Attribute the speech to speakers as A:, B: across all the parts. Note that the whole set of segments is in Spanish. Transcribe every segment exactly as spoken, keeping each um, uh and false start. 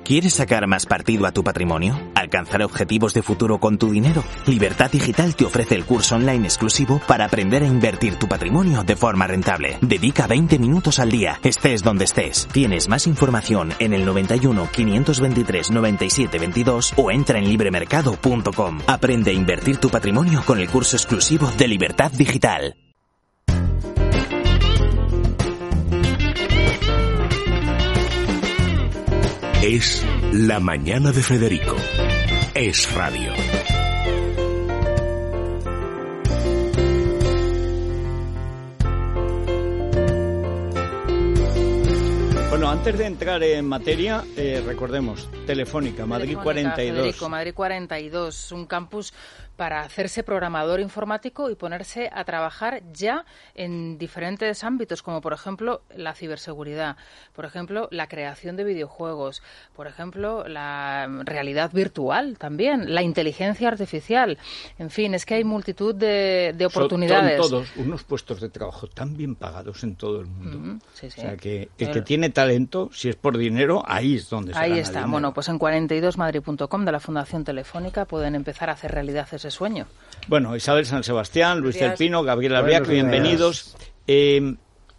A: ¿Quieres sacar más partido a tu patrimonio? ¿Alcanzar objetivos de futuro con tu dinero? Libertad Digital te ofrece el curso online exclusivo para aprender a invertir tu patrimonio de forma rentable. Dedica veinte minutos al día, estés donde estés. Tienes más información en el noventa y uno, quinientos veintitrés, noventa y siete veintidós o entra en libremercado punto com. Aprende a invertir tu patrimonio con el curso exclusivo de Libertad Digital.
B: Es La Mañana de Federico. Es radio.
C: Bueno, antes de entrar en materia, eh, recordemos, Telefónica, Madrid
D: Telefónica,
C: cuarenta y dos.
D: Federico, Madrid cuarenta y dos, un campus para hacerse programador informático y ponerse a trabajar ya en diferentes ámbitos, como por ejemplo la ciberseguridad, por ejemplo la creación de videojuegos, por ejemplo la realidad virtual también, la inteligencia artificial. En fin, es que hay multitud de, de oportunidades.
C: Son todos unos puestos de trabajo tan bien pagados en todo el mundo.
D: Uh-huh. Sí, sí.
C: O sea, que el que tiene talento, si es por dinero, ahí es donde se
D: Ahí
C: gana
D: está.
C: dinero.
D: Bueno, pues en cuarenta y dos madrid punto com de la Fundación Telefónica pueden empezar a hacer realidad ese sueño.
C: Bueno, Isabel San Sebastián, Luis del Pino, Gabriel Albiac,
E: Buenos
C: bienvenidos. Eh,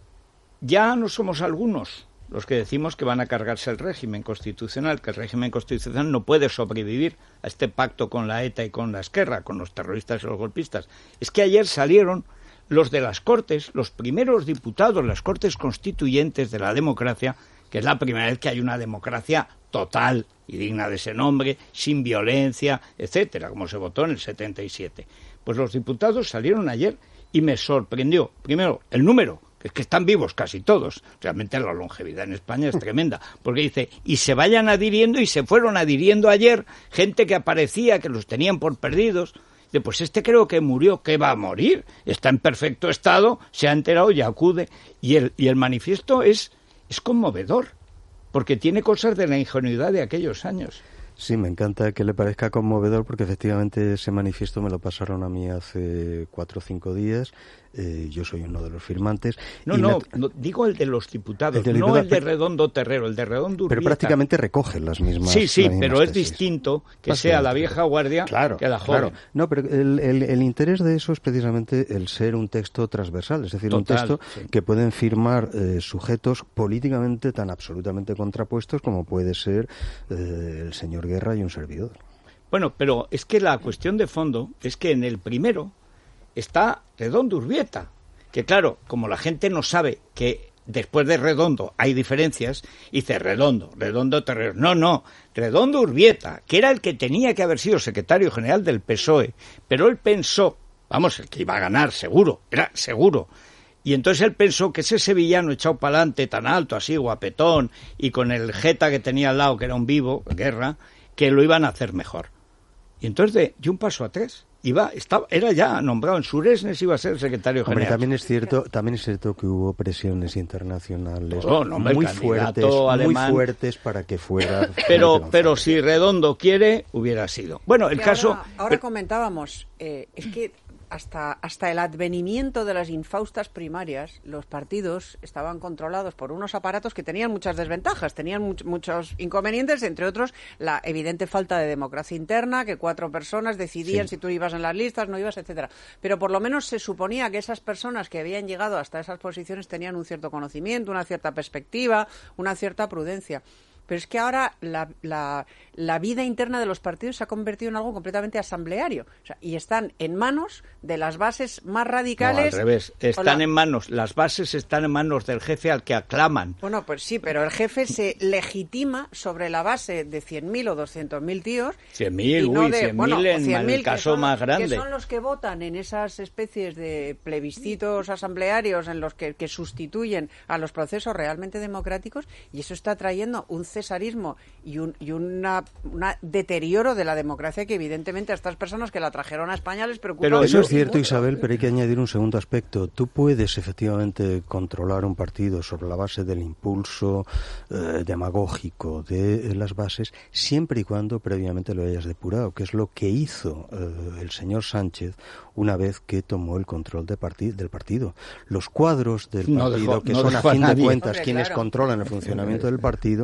C: ya no somos algunos los que decimos que van a cargarse el régimen constitucional, que el régimen constitucional no puede sobrevivir a este pacto con la ETA y con la Esquerra, con los terroristas y los golpistas. Es que ayer salieron los de las Cortes, los primeros diputados, las Cortes Constituyentes de la democracia, que es la primera vez que hay una democracia total y digna de ese nombre, sin violencia, etcétera, como se votó en el setenta y siete. Pues los diputados salieron ayer y me sorprendió, primero, el número, que es que están vivos casi todos. Realmente la longevidad en España es tremenda, porque dice, y se vayan adhiriendo, y se fueron adhiriendo ayer gente que aparecía, que los tenían por perdidos. De, pues este creo que murió, que va a morir, está en perfecto estado, se ha enterado y acude. Y el, y el manifiesto es, es conmovedor, porque tiene cosas de la ingenuidad de aquellos años.
E: Sí, me encanta que le parezca conmovedor porque efectivamente ese manifiesto me lo pasaron a mí hace cuatro o cinco días. Eh, yo soy uno de los firmantes.
C: No,
E: y
C: no,
E: me...
C: no, digo el de los diputados,
E: el de
C: no
E: diputado,
C: el de Redondo Terrero, el de Redondo Urbieta.
E: Pero prácticamente recoge las mismas.
C: Sí, sí,
E: las mismas
C: pero es
E: tesis.
C: distinto que sea la vieja guardia
E: claro,
C: que la joven.
E: Claro. No, pero el, el, el interés de eso es precisamente el ser un texto transversal, es decir,
C: Total,
E: un texto
C: sí.
E: que pueden firmar eh, sujetos políticamente tan absolutamente contrapuestos como puede ser eh, el señor Guerra y un servidor.
C: Bueno, pero es que la cuestión de fondo es que en el primero está Redondo Urbieta, que claro, como la gente no sabe que después de Redondo hay diferencias, dice Redondo, Redondo Terrero. No, no, Redondo Urbieta, que era el que tenía que haber sido secretario general del P S O E, pero él pensó, vamos, el que iba a ganar, seguro, era seguro. Y entonces él pensó que ese sevillano echado para adelante, tan alto, así, guapetón, y con el jeta que tenía al lado, que era un vivo, Guerra, que lo iban a hacer mejor. Y entonces de, de un paso a tres, iba, estaba, era ya nombrado en Suresnes, iba a ser secretario
E: Hombre,
C: general.
E: también es cierto, también es cierto que hubo presiones internacionales
C: oh, no,
E: muy fuertes,
C: alemán,
E: muy fuertes para que fuera.
C: Pero, pero si Redondo quiere, hubiera sido. Bueno, el
F: que
C: caso.
F: Ahora, ahora
C: pero,
F: comentábamos, eh, es que hasta hasta el advenimiento de las infaustas primarias, los partidos estaban controlados por unos aparatos que tenían muchas desventajas, tenían much, muchos inconvenientes, entre otros la evidente falta de democracia interna, que cuatro personas decidían sí. si tú ibas en las listas, no ibas, etcétera. Pero por lo menos se suponía que esas personas que habían llegado hasta esas posiciones tenían un cierto conocimiento, una cierta perspectiva, una cierta prudencia. Pero es que ahora la, la, la vida interna de los partidos se ha convertido en algo completamente asambleario. O sea, y están en manos de las bases más radicales.
C: No, al revés. Están
F: Hola.
C: en manos, las bases están en manos del jefe al que aclaman.
F: Bueno, pues sí, pero el jefe se legitima sobre la base de cien mil o doscientos mil tíos.
C: cien mil,
F: no
C: uy, cien mil bueno, en cien el caso
F: son,
C: más grande.
F: Que son los que votan en esas especies de plebiscitos asamblearios en los que, que sustituyen a los procesos realmente democráticos, y eso está trayendo un cesarismo y un y una, una deterioro de la democracia que evidentemente a estas personas que la trajeron a España les preocupa.
E: Pero eso
F: mucho.
E: es cierto, Isabel, pero hay que añadir un segundo aspecto. Tú puedes efectivamente controlar un partido sobre la base del impulso eh, demagógico de eh, las bases, siempre y cuando previamente lo hayas depurado, que es lo que hizo eh, el señor Sánchez una vez que tomó el control de parti- del partido. Los cuadros del
C: no
E: partido,
C: dejó,
E: que
C: no
E: son a fin
C: a
E: de cuentas
F: Hombre,
E: quienes
F: claro.
E: controlan el funcionamiento del partido,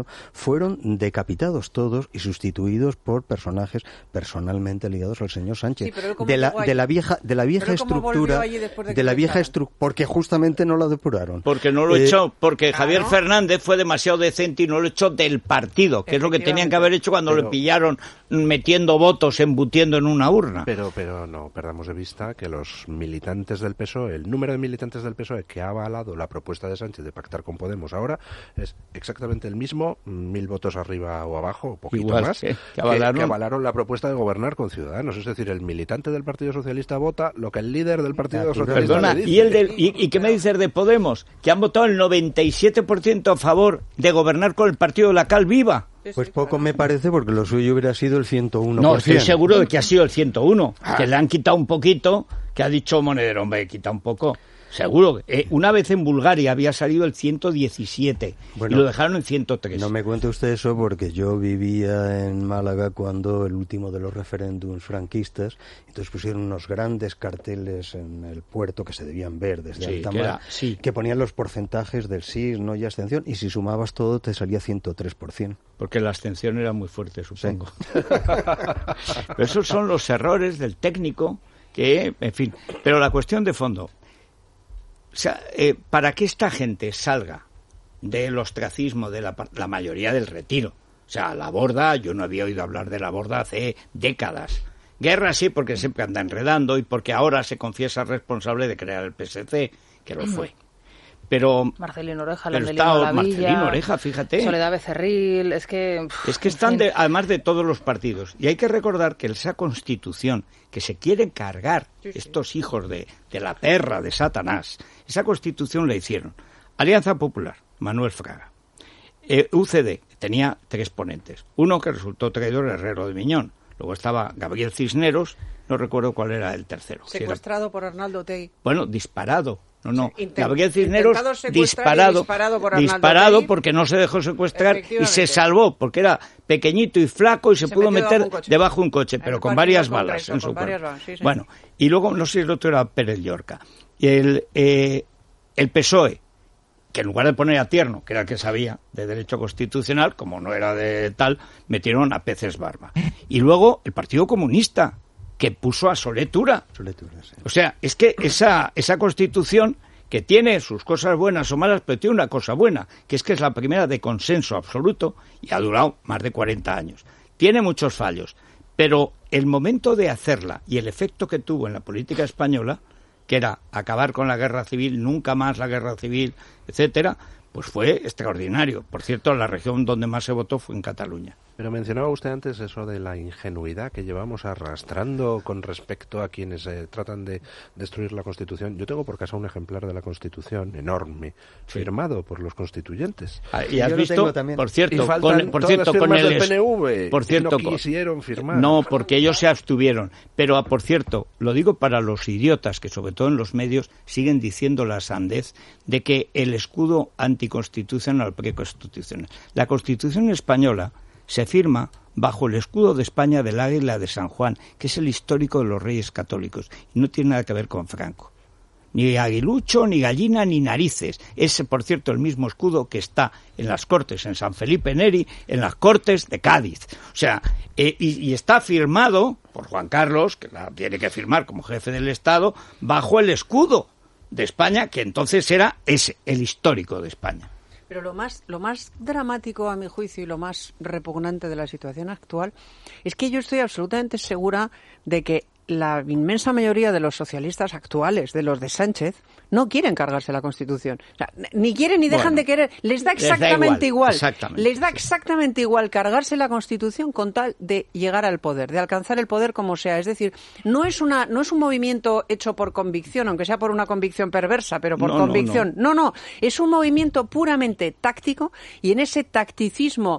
E: fueron decapitados todos y sustituidos por personajes personalmente ligados al señor Sánchez.
F: Sí,
E: de la de la vieja de la vieja estructura
F: de,
E: de la vieja estructura, porque justamente no la depuraron.
C: Porque no lo
E: eh,
C: echó, porque
F: claro.
C: Javier Fernández fue demasiado decente y no lo echó del partido, que es lo que tenían que haber hecho cuando
G: pero,
C: le pillaron metiendo votos, embutiendo en una urna.
G: Pero pero no perdamos de vista que los militantes del P S O E, el número de militantes del P S O E que ha avalado la propuesta de Sánchez de pactar con Podemos ahora es exactamente el mismo, mil votos arriba o abajo, o poquito
C: Igual
G: más,
C: que, que, avalaron.
G: Que, que avalaron la propuesta de gobernar con Ciudadanos. Es decir, el militante del Partido Socialista vota lo que el líder del Partido Socialista
C: Perdona,
G: le dice.
C: ¿y, el del, y, ¿y qué me dices de Podemos? Que han votado el noventa y siete por ciento a favor de gobernar con el partido de la Cal Viva.
E: Pues poco me parece, porque lo suyo hubiera sido el ciento uno
C: No,
E: por ciento.
C: estoy seguro de que ha sido el ciento uno, que le han quitado un poquito, que ha dicho Monedero, hombre, quita un poco. Seguro. Eh, una vez en Bulgaria había salido el ciento diecisiete
E: bueno,
C: y lo dejaron en ciento tres.
E: No me cuente usted eso, porque yo vivía en Málaga cuando el último de los referéndums franquistas, entonces pusieron unos grandes carteles en el puerto que se debían ver desde
C: sí,
E: alta
C: que,
E: mar,
C: era, sí.
E: que ponían los porcentajes del sí, no y abstención, y si sumabas todo te salía ciento tres por ciento.
C: Porque la abstención era muy fuerte, supongo. Sí. Pero esos son los errores del técnico que, en fin. Pero la cuestión de fondo... O sea, eh, para que esta gente salga del ostracismo de la, la mayoría del retiro, o sea, la Borda, yo no había oído hablar de la Borda hace décadas. Guerra sí, porque siempre anda enredando y porque ahora se confiesa responsable de crear el P S C, que lo fue. Pero
D: Marcelino Oreja,
C: pero
D: está
C: Lavilla, Marcelino Oreja, fíjate.
D: Soledad Becerril, es que... Pff,
C: es que están, de, además de todos los partidos. Y hay que recordar que esa Constitución que se quieren cargar sí, sí. estos hijos de, de la perra de Satanás, esa Constitución la hicieron Alianza Popular, Manuel Fraga, eh, U C D, tenía tres ponentes. Uno que resultó traidor, Herrero de Miñón. Luego estaba Gabriel Cisneros, no recuerdo cuál era el tercero.
F: Secuestrado
C: si era...
F: por Arnaldo Otegi.
C: Bueno, disparado. No, no.
F: Intent,
C: Gabriel Cisneros disparado,
F: disparado, por
C: disparado porque no se dejó secuestrar y se salvó porque era pequeñito y flaco y se, se pudo meter debajo de un coche, pero con varias balas preso, en su cuerpo. Balas, sí, sí. Bueno, y luego, no sé si el otro era Pérez Llorca. Y el, eh, el P S O E, que en lugar de poner a Tierno, que era el que sabía de derecho constitucional, como no era de tal, metieron a Peces Barba. Y luego el Partido Comunista, que puso a Soletura.
E: Soletura, sí.
C: O sea, es que esa, esa Constitución, que tiene sus cosas buenas o malas, pero tiene una cosa buena, que es que es la primera de consenso absoluto y ha durado más de cuarenta años. Tiene muchos fallos, pero el momento de hacerla y el efecto que tuvo en la política española, que era acabar con la guerra civil, nunca más la guerra civil, etcétera, pues fue extraordinario. Por cierto, la región donde más se votó fue en Cataluña.
G: Pero mencionaba usted antes eso de la ingenuidad que llevamos arrastrando con respecto a quienes eh, tratan de destruir la Constitución. Yo tengo por casa un ejemplar de la Constitución enorme, sí. firmado por los constituyentes.
C: Ah, y has visto, por cierto,
G: y faltan
C: con, por cierto,
G: todas
C: con
G: las
C: el
G: firmas del P N V,
C: por cierto,
G: no quisieron firmar.
C: No, porque ellos se abstuvieron. Pero, por cierto, lo digo para los idiotas que, sobre todo en los medios, siguen diciendo la sandez de que el escudo anticonstitucional o preconstitucional. La Constitución española se firma bajo el escudo de España del Águila de San Juan, que es el histórico de los Reyes Católicos, y no tiene nada que ver con Franco. Ni aguilucho, ni gallina, ni narices. Es, por cierto, el mismo escudo que está en las Cortes, en San Felipe Neri, en las Cortes de Cádiz. O sea, eh, y, y está firmado por Juan Carlos, que la tiene que firmar como jefe del Estado, bajo el escudo de España, que entonces era ese, el histórico de España.
F: Pero lo más, lo más dramático, a mi juicio, y lo más repugnante de la situación actual es que yo estoy absolutamente segura de que la inmensa mayoría de los socialistas actuales, de los de Sánchez, no quieren cargarse la Constitución. O sea, ni quieren ni dejan bueno, de querer. Les da exactamente
C: les da igual,
F: igual.
C: Exactamente.
F: Les da exactamente igual cargarse la Constitución con tal de llegar al poder, de alcanzar el poder como sea. Es decir, no es una, no es un movimiento hecho por convicción, aunque sea por una convicción perversa, pero por
C: no,
F: convicción.
C: No no.
F: no, no. Es un movimiento puramente táctico y en ese tacticismo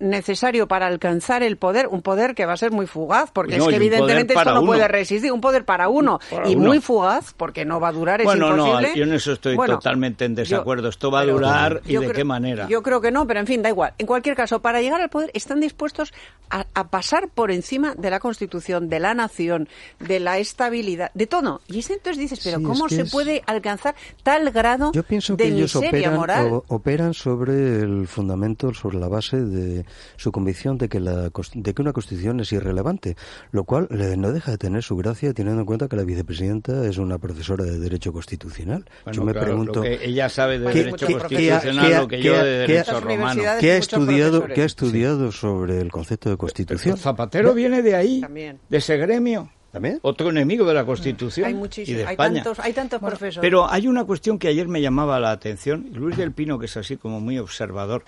F: necesario para alcanzar el poder, un poder que va a ser muy fugaz, porque
C: no,
F: es que evidentemente esto no
C: uno.
F: puede resistir, un poder para uno,
C: para
F: y
C: uno.
F: muy fugaz, porque no va a durar, es
C: bueno,
F: imposible.
C: Bueno, no, yo en eso estoy
F: bueno,
C: totalmente en desacuerdo.
F: Yo,
C: esto va a durar y de
F: creo,
C: qué manera.
F: Yo creo que no, pero en fin, da igual. En cualquier caso, para llegar al poder están dispuestos a, a pasar por encima de la Constitución, de la nación, de la estabilidad, de todo. Y entonces dices, pero
E: sí,
F: ¿cómo
E: es que
F: se
E: es...
F: puede alcanzar tal grado
E: Yo pienso
F: de
E: que ellos
F: miseria
E: operan,
F: moral?
E: o, operan sobre el fundamento, sobre la base de su convicción de que, la, de que una Constitución es irrelevante, lo cual eh, no deja de tener su gracia teniendo en cuenta que la vicepresidenta es una profesora de Derecho Constitucional.
C: Bueno,
E: Yo me
C: claro,
E: pregunto...
C: lo que ella sabe de
E: ¿qué,
C: Derecho
E: qué,
C: Constitucional
E: qué,
C: lo que
E: qué,
C: yo de
E: qué,
C: Derecho
F: qué,
C: Romano.
E: ¿Qué ha estudiado,
F: profesores.
E: ¿qué ha estudiado sobre el concepto de Constitución?
C: Pero Zapatero viene de ahí,
F: También.
C: de ese gremio.
E: ¿También?
C: Otro enemigo de la Constitución
F: Hay
C: y
F: muchísimos,
C: de
F: hay
C: España.
F: tantos, hay tantos profesores.
C: Pero hay una cuestión que ayer me llamaba la atención. Luis del Pino, que es así como muy observador,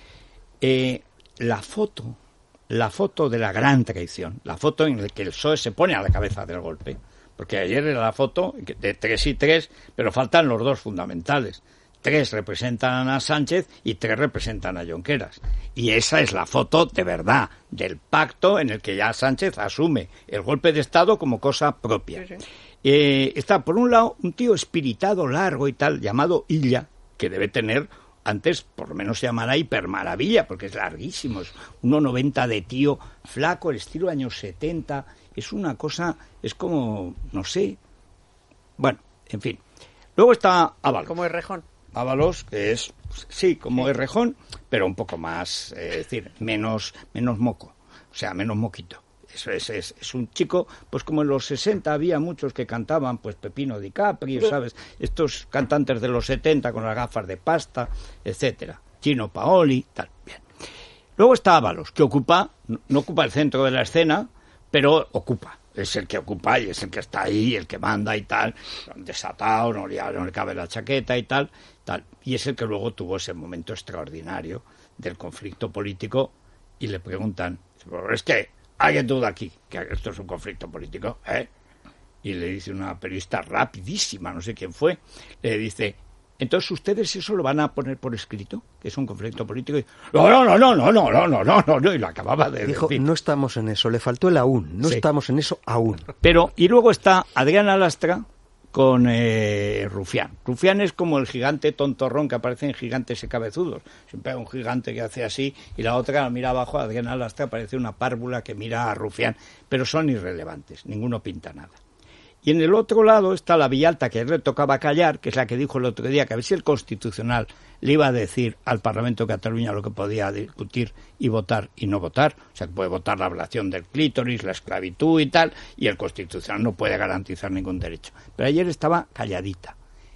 C: eh, la foto, la foto de la gran traición, la foto en la que el P S O E se pone a la cabeza del golpe. Porque ayer era la foto de tres y tres, pero faltan los dos fundamentales. Tres representan a Sánchez y tres representan a Junqueras. Y esa es la foto de verdad, del pacto en el que ya Sánchez asume el golpe de Estado como cosa propia. Sí, sí. Eh, está, por un lado, un tío espiritado, largo y tal, llamado Illa, que debe tener, antes por lo menos se llamará hipermaravilla, porque es larguísimo, es uno noventa de tío, flaco, el estilo años setenta, es una cosa, es como, no sé, bueno, en fin. Luego está Ábalos.
F: Como Errejón.
C: Ábalos, que es, sí, como Errejón, pero un poco más, eh, es decir, menos, menos moco, o sea, menos moquito. Eso es, es, es un chico, pues como en los sesenta había muchos que cantaban, pues Pepino DiCaprio, ¿sabes? Estos cantantes de los setenta con las gafas de pasta, etcétera. Chino Paoli, tal, bien. Luego está Ábalos, que ocupa, no ocupa el centro de la escena, pero ocupa. Es el que ocupa y es el que está ahí, el que manda y tal, desatado, no le, no le cabe la chaqueta y tal, tal. Y es el que luego tuvo ese momento extraordinario del conflicto político y le preguntan, es que ¿alguien duda aquí que esto es un conflicto político? ¿Eh? Y le dice una periodista rapidísima, no sé quién fue, le dice, entonces ustedes eso lo van a poner por escrito, que es un conflicto político. Y, no, no, no, no, no, no, no, no, no, no, no, y lo acababa de
E: Dijo,
C: decir.
E: no estamos en eso, le faltó el aún, no
C: sí. estamos
E: en eso aún.
C: Pero, y luego está Adriana Lastra con eh, Rufián. Rufián es como el gigante tontorrón que aparece en Gigantes y Cabezudos. Siempre hay un gigante que hace así y la otra mira abajo, Adriana Lastra parece una párvula que mira a Rufián, pero son irrelevantes, ninguno pinta nada. Y en el otro lado está la Villalta, que le tocaba callar, que es la que dijo el otro día que a ver si el Constitucional le iba a decir al Parlamento de Cataluña lo que podía discutir y votar y no votar. O sea, que puede votar la ablación del clítoris, la esclavitud y tal, y el Constitucional no puede garantizar ningún derecho. Pero ayer estaba calladita.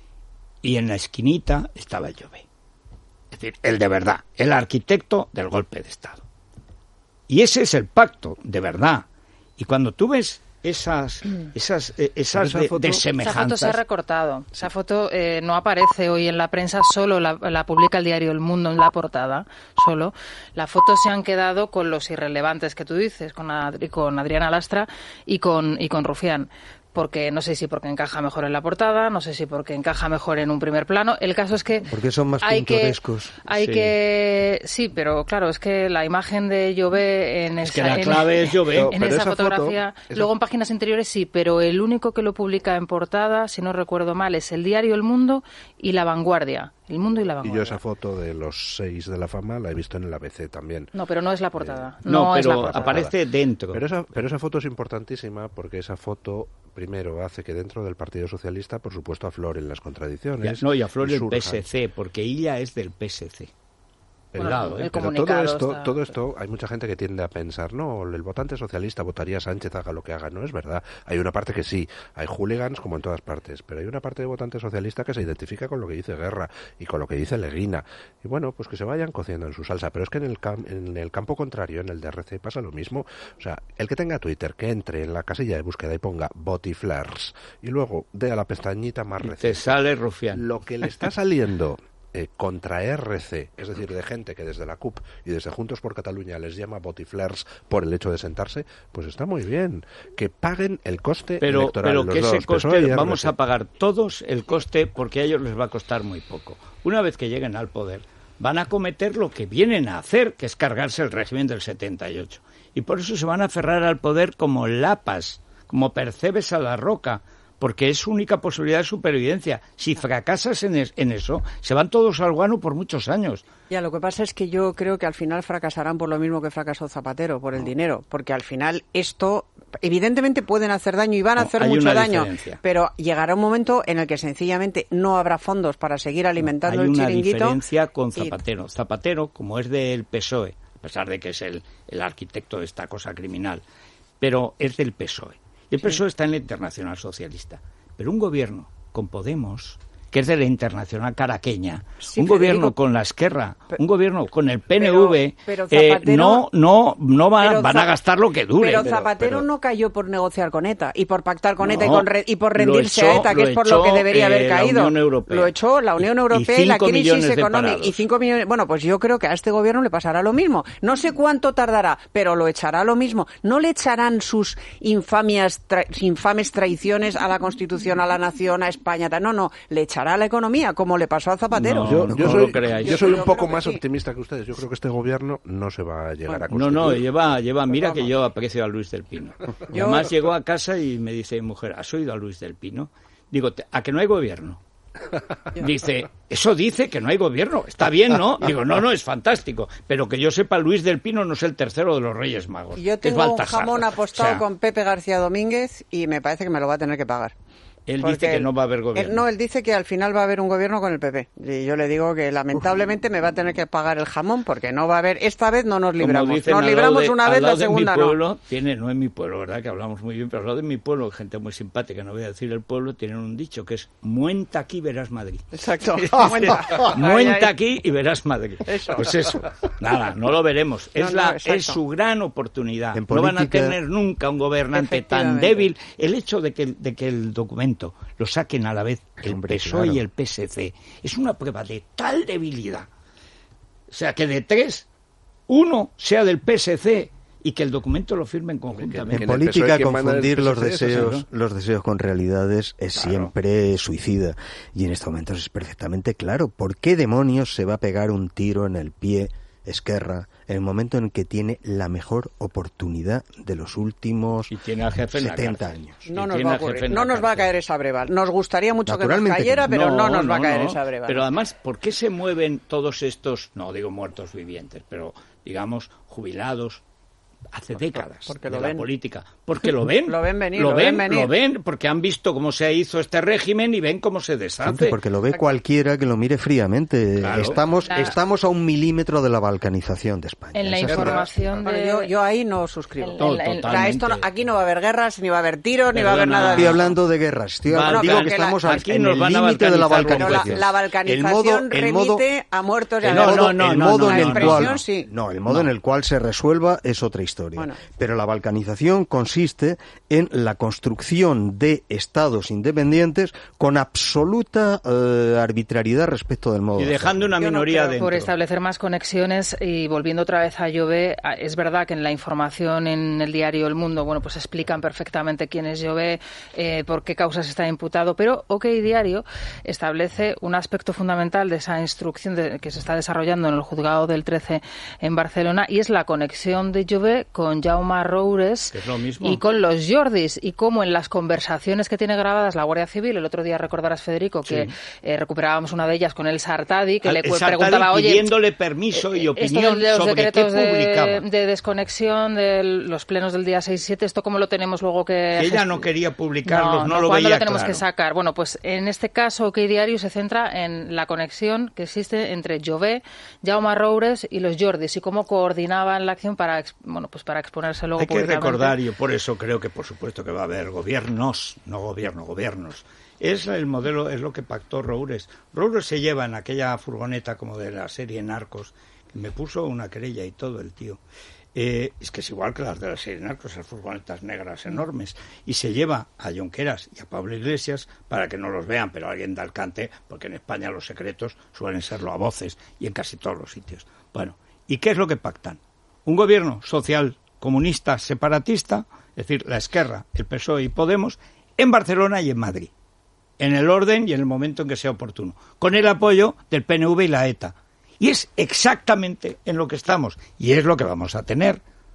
C: Y en la esquinita estaba el Llobé. Es decir, el de verdad, el arquitecto del golpe de Estado. Y ese es el pacto, de verdad. Y cuando tú ves esas esas esas
D: esa
C: de,
D: foto,
C: de semejanzas.
D: Esa foto se ha recortado. Esa foto eh, no aparece hoy en la prensa, solo la, la publica el diario El Mundo en la portada, solo. Las fotos se han quedado con los irrelevantes que tú dices, con, Adri, con Adriana Lastra y con, y con Rufián. Porque no sé si porque encaja mejor en la portada, no sé si porque encaja mejor en un primer plano. El caso es que
E: porque son más
D: hay
E: pintorescos.
D: Que, hay
C: sí.
D: que sí, pero claro, es que la imagen de Llobé en
C: es
D: esa
C: que la
D: en,
C: clave es Llobé.
D: en esa, esa fotografía, foto, luego esa... en páginas interiores sí, pero el único que lo publica en portada, si no recuerdo mal, es el diario El Mundo y La Vanguardia. El Mundo y La Vanguardia.
G: Y yo esa foto de los seis de la fama la he visto en el A B C también.
D: No, pero no es la portada.
C: Eh, no,
D: no,
C: pero
D: es la portada.
C: aparece dentro.
G: Pero esa, pero esa foto es importantísima porque esa foto, primero, hace que dentro del Partido Socialista, por supuesto, afloren las contradicciones.
C: Ya, no, y aflore el
G: surjan.
C: P S C, porque ella es del P S C.
G: El
D: bueno,
G: lado, ¿eh?
D: el
G: Pero todo esto,
D: está...
G: todo esto, hay mucha gente que tiende a pensar, no, el votante socialista votaría a Sánchez, haga lo que haga. No es verdad. Hay una parte que sí, hay hooligans como en todas partes, pero hay una parte de votante socialista que se identifica con lo que dice Guerra y con lo que dice Leguina. Y bueno, pues que se vayan cociendo en su salsa. Pero es que en el, cam en el campo contrario, en el D R C, pasa lo mismo. O sea, el que tenga Twitter, que entre en la casilla de búsqueda y ponga Botiflers y luego dé a la pestañita más reciente.
C: Te sale Rufián.
G: Lo que le está saliendo... Eh, contra R C, es decir, de gente que desde la C U P y desde Juntos por Cataluña les llama botiflers por el hecho de sentarse, pues está muy bien. Que paguen el coste
C: pero,
G: electoral.
C: Pero
G: los
C: que ese
G: dos,
C: coste vamos R C. A pagar todos el coste porque a ellos les va a costar muy poco. Una vez que lleguen al poder, van a cometer lo que vienen a hacer, que es cargarse el régimen del setenta y ocho. Y por eso se van a aferrar al poder como lapas, como percebes a la roca, porque es su única posibilidad de supervivencia. Si fracasas en, es, en eso, se van todos al guano por muchos años.
F: Ya, lo que pasa es que yo creo que al final fracasarán por lo mismo que fracasó Zapatero, por el no. dinero, porque al final esto, evidentemente pueden hacer daño y van a hacer no, mucho daño, diferencia. Pero llegará un momento en el que sencillamente no habrá fondos para seguir alimentando
C: no,
F: el chiringuito.
C: Hay una diferencia con Zapatero. Y... Zapatero, como es del P S O E, a pesar de que es el, el arquitecto de esta cosa criminal, pero es del P S O E. El P S O E sí. está en la Internacional Socialista, pero un gobierno con Podemos, que es de la Internacional Caraqueña, sí, un gobierno digo, con la Esquerra, pero, un gobierno con el P N V, pero, pero Zapatero, eh, no no no van, van a gastar lo que dure.
F: Pero Zapatero pero, no cayó por negociar con ETA y por pactar con no, ETA y, con re, y por rendirse echó, a ETA, que es por echó, lo que debería haber caído. Lo echó la Unión Europea y, y la crisis económica. Y cinco millones. Bueno, pues yo creo que a este gobierno le pasará lo mismo. No sé cuánto tardará, pero lo echará lo mismo. No le echarán sus infamias, tra, infames traiciones a la Constitución, a la nación, a España. No, no, le echará a la economía, como le pasó a Zapatero.
G: No, yo, yo, no soy, yo, yo soy un poco más sí. optimista que ustedes. Yo creo que este gobierno no se va a llegar bueno, a constituir.
C: No, no, lleva, lleva mira pues que yo aprecio a Luis del Pino. Yo... Además llegó a casa y me dice mi mujer, ¿has oído a Luis del Pino? Digo, ¿a que no hay gobierno? Dice, eso dice que no hay gobierno. Está bien, ¿no? Digo, no, no, es fantástico. Pero que yo sepa, Luis del Pino no es el tercero de los Reyes Magos.
F: Yo tengo un jamón apostado o sea, con Pepe García Domínguez y me parece que me lo va a tener que pagar.
C: Él Porque dice que no va a haber gobierno.
F: Él, no, él dice que al final va a haber un gobierno con el P P. Y yo le digo que lamentablemente me va a tener que pagar el jamón porque no va a haber... Esta vez no nos libramos.
C: Dicen,
F: nos libramos
C: de,
F: una vez, la segunda
C: mi pueblo,
F: no.
C: Tiene, no es mi pueblo, ¿verdad? Que hablamos muy bien, pero al lado de mi pueblo, gente muy simpática, no voy a decir el pueblo, tienen un dicho que es muenta aquí verás Madrid.
F: Exacto.
C: Muenta aquí y verás Madrid.
F: Eso.
C: Pues eso. Nada, no lo veremos. Es, no, no, la, es su gran oportunidad. En política, no van a tener nunca un gobernante tan débil. El hecho de que, de que el documento lo saquen a la vez el Hombre, P S O E claro. y el P S C es una prueba de tal debilidad. O sea, que de tres, uno sea del P S C y que el documento lo firmen conjuntamente.
E: En política confundir los deseos, los deseos con realidades es claro. siempre suicida. Y en estos momentos es perfectamente claro. ¿Por qué demonios se va a pegar un tiro en el pie Esquerra en el momento en que tiene la mejor oportunidad de los últimos
C: y tiene al jefe
E: setenta años?
F: No nos va a ocurrir, no nos va a caer esa breva. Nos gustaría mucho que nos cayera, pero no, no nos no, va a caer no. esa breva.
C: Pero además, ¿por qué se mueven todos estos, no digo muertos vivientes, pero digamos jubilados? Hace décadas
F: porque
C: de
F: lo
C: la
F: ven.
C: política. Porque lo ven.
F: lo ven venir.
C: Lo,
F: lo
C: ven,
F: ven venir.
C: Lo ven porque han visto cómo se hizo este régimen y ven cómo se deshace.
E: Gente, porque lo ve cualquiera que lo mire fríamente.
C: Claro.
E: Estamos
D: Claro.
E: estamos a un milímetro de la balcanización de España.
D: En la
E: Esa
D: información
F: bueno,
D: de...
F: yo, yo ahí no suscribo.
D: El,
C: No,
D: el, el,
F: o sea, esto no, aquí no va a haber guerras, ni va a haber tiros, ni va a haber
C: Perdona.
F: nada.
E: Estoy hablando de guerras. Estoy
C: Va,
E: hablando, digo
C: que
E: que
C: la,
E: estamos
C: aquí
E: en
C: nos
E: el
C: van a
E: límite de la
C: balcanizar
F: Pero
E: balcanización.
F: la, la balcanización
E: el modo, el
F: remite
E: modo,
F: a muertos y a
E: el
F: guerras.
E: modo,
C: no, no,
E: el
C: no,
E: modo
C: no,
E: en
C: no,
E: el
C: no,
E: cual
F: no, sí.
E: no, el modo
C: No.
E: en el cual se resuelva es otra historia.
F: Bueno.
E: Pero la balcanización consiste en la construcción de estados independientes con absoluta eh, arbitrariedad respecto del modo.
C: Y dejando una
F: Yo no
C: minoría
F: creo.
C: dentro.
D: Por establecer más conexiones y volviendo otra vez a Llobé, es verdad que en la información en el diario El Mundo, bueno, pues explican perfectamente quién es Llobé, eh, por qué causas está imputado, pero OK Diario establece un aspecto fundamental de esa instrucción de, que se está desarrollando en el juzgado del trece en Barcelona y es la conexión de Llobé con Jaume Roures
C: que es lo mismo.
D: y con los Jordis y cómo en las conversaciones que tiene grabadas la Guardia Civil, el otro día recordarás, Federico, que
C: Sí.
D: eh, recuperábamos una de ellas con el Sartadi, que
C: Al-
D: le
C: el Sartadi
D: preguntaba, oye,
C: pidiéndole permiso y
D: eh,
C: opinión
D: esto de los
C: sobre qué
D: decretos
C: publicaba.
D: de, de desconexión de los plenos del día seis siete, ¿esto cómo lo tenemos luego que...?
C: Que ella no quería publicarlos, no, no lo
D: ¿cuándo
C: veía
D: lo tenemos
C: claro.
D: que sacar? Bueno, pues en este caso OK Diario se centra en la conexión que existe entre Llobé, Jaume Roures y los Jordis y cómo coordinaban la acción para, ex- bueno, pues para exponerse luego
C: Hay que
D: públicamente.
C: recordar, y yo por eso creo que por supuesto que va a haber gobiernos, no gobierno, gobiernos. Es el modelo, es lo que pactó Roures. Roures se lleva en aquella furgoneta como de la serie Narcos, que me puso una querella y todo el tío. Eh, es que es igual que las de la serie Narcos, esas furgonetas negras enormes. Y se lleva a Junqueras y a Pablo Iglesias para que no los vean, pero alguien da el cante, porque en España los secretos suelen serlo a voces y en casi todos los sitios. Bueno, ¿y qué es lo que pactan? Un gobierno social, comunista, separatista, es decir, la Esquerra, el P S O E y Podemos, en Barcelona y en Madrid, en el orden y en el momento en que sea oportuno, con el apoyo del P N V y la ETA. Y es exactamente en lo que estamos, y es lo que vamos a tener.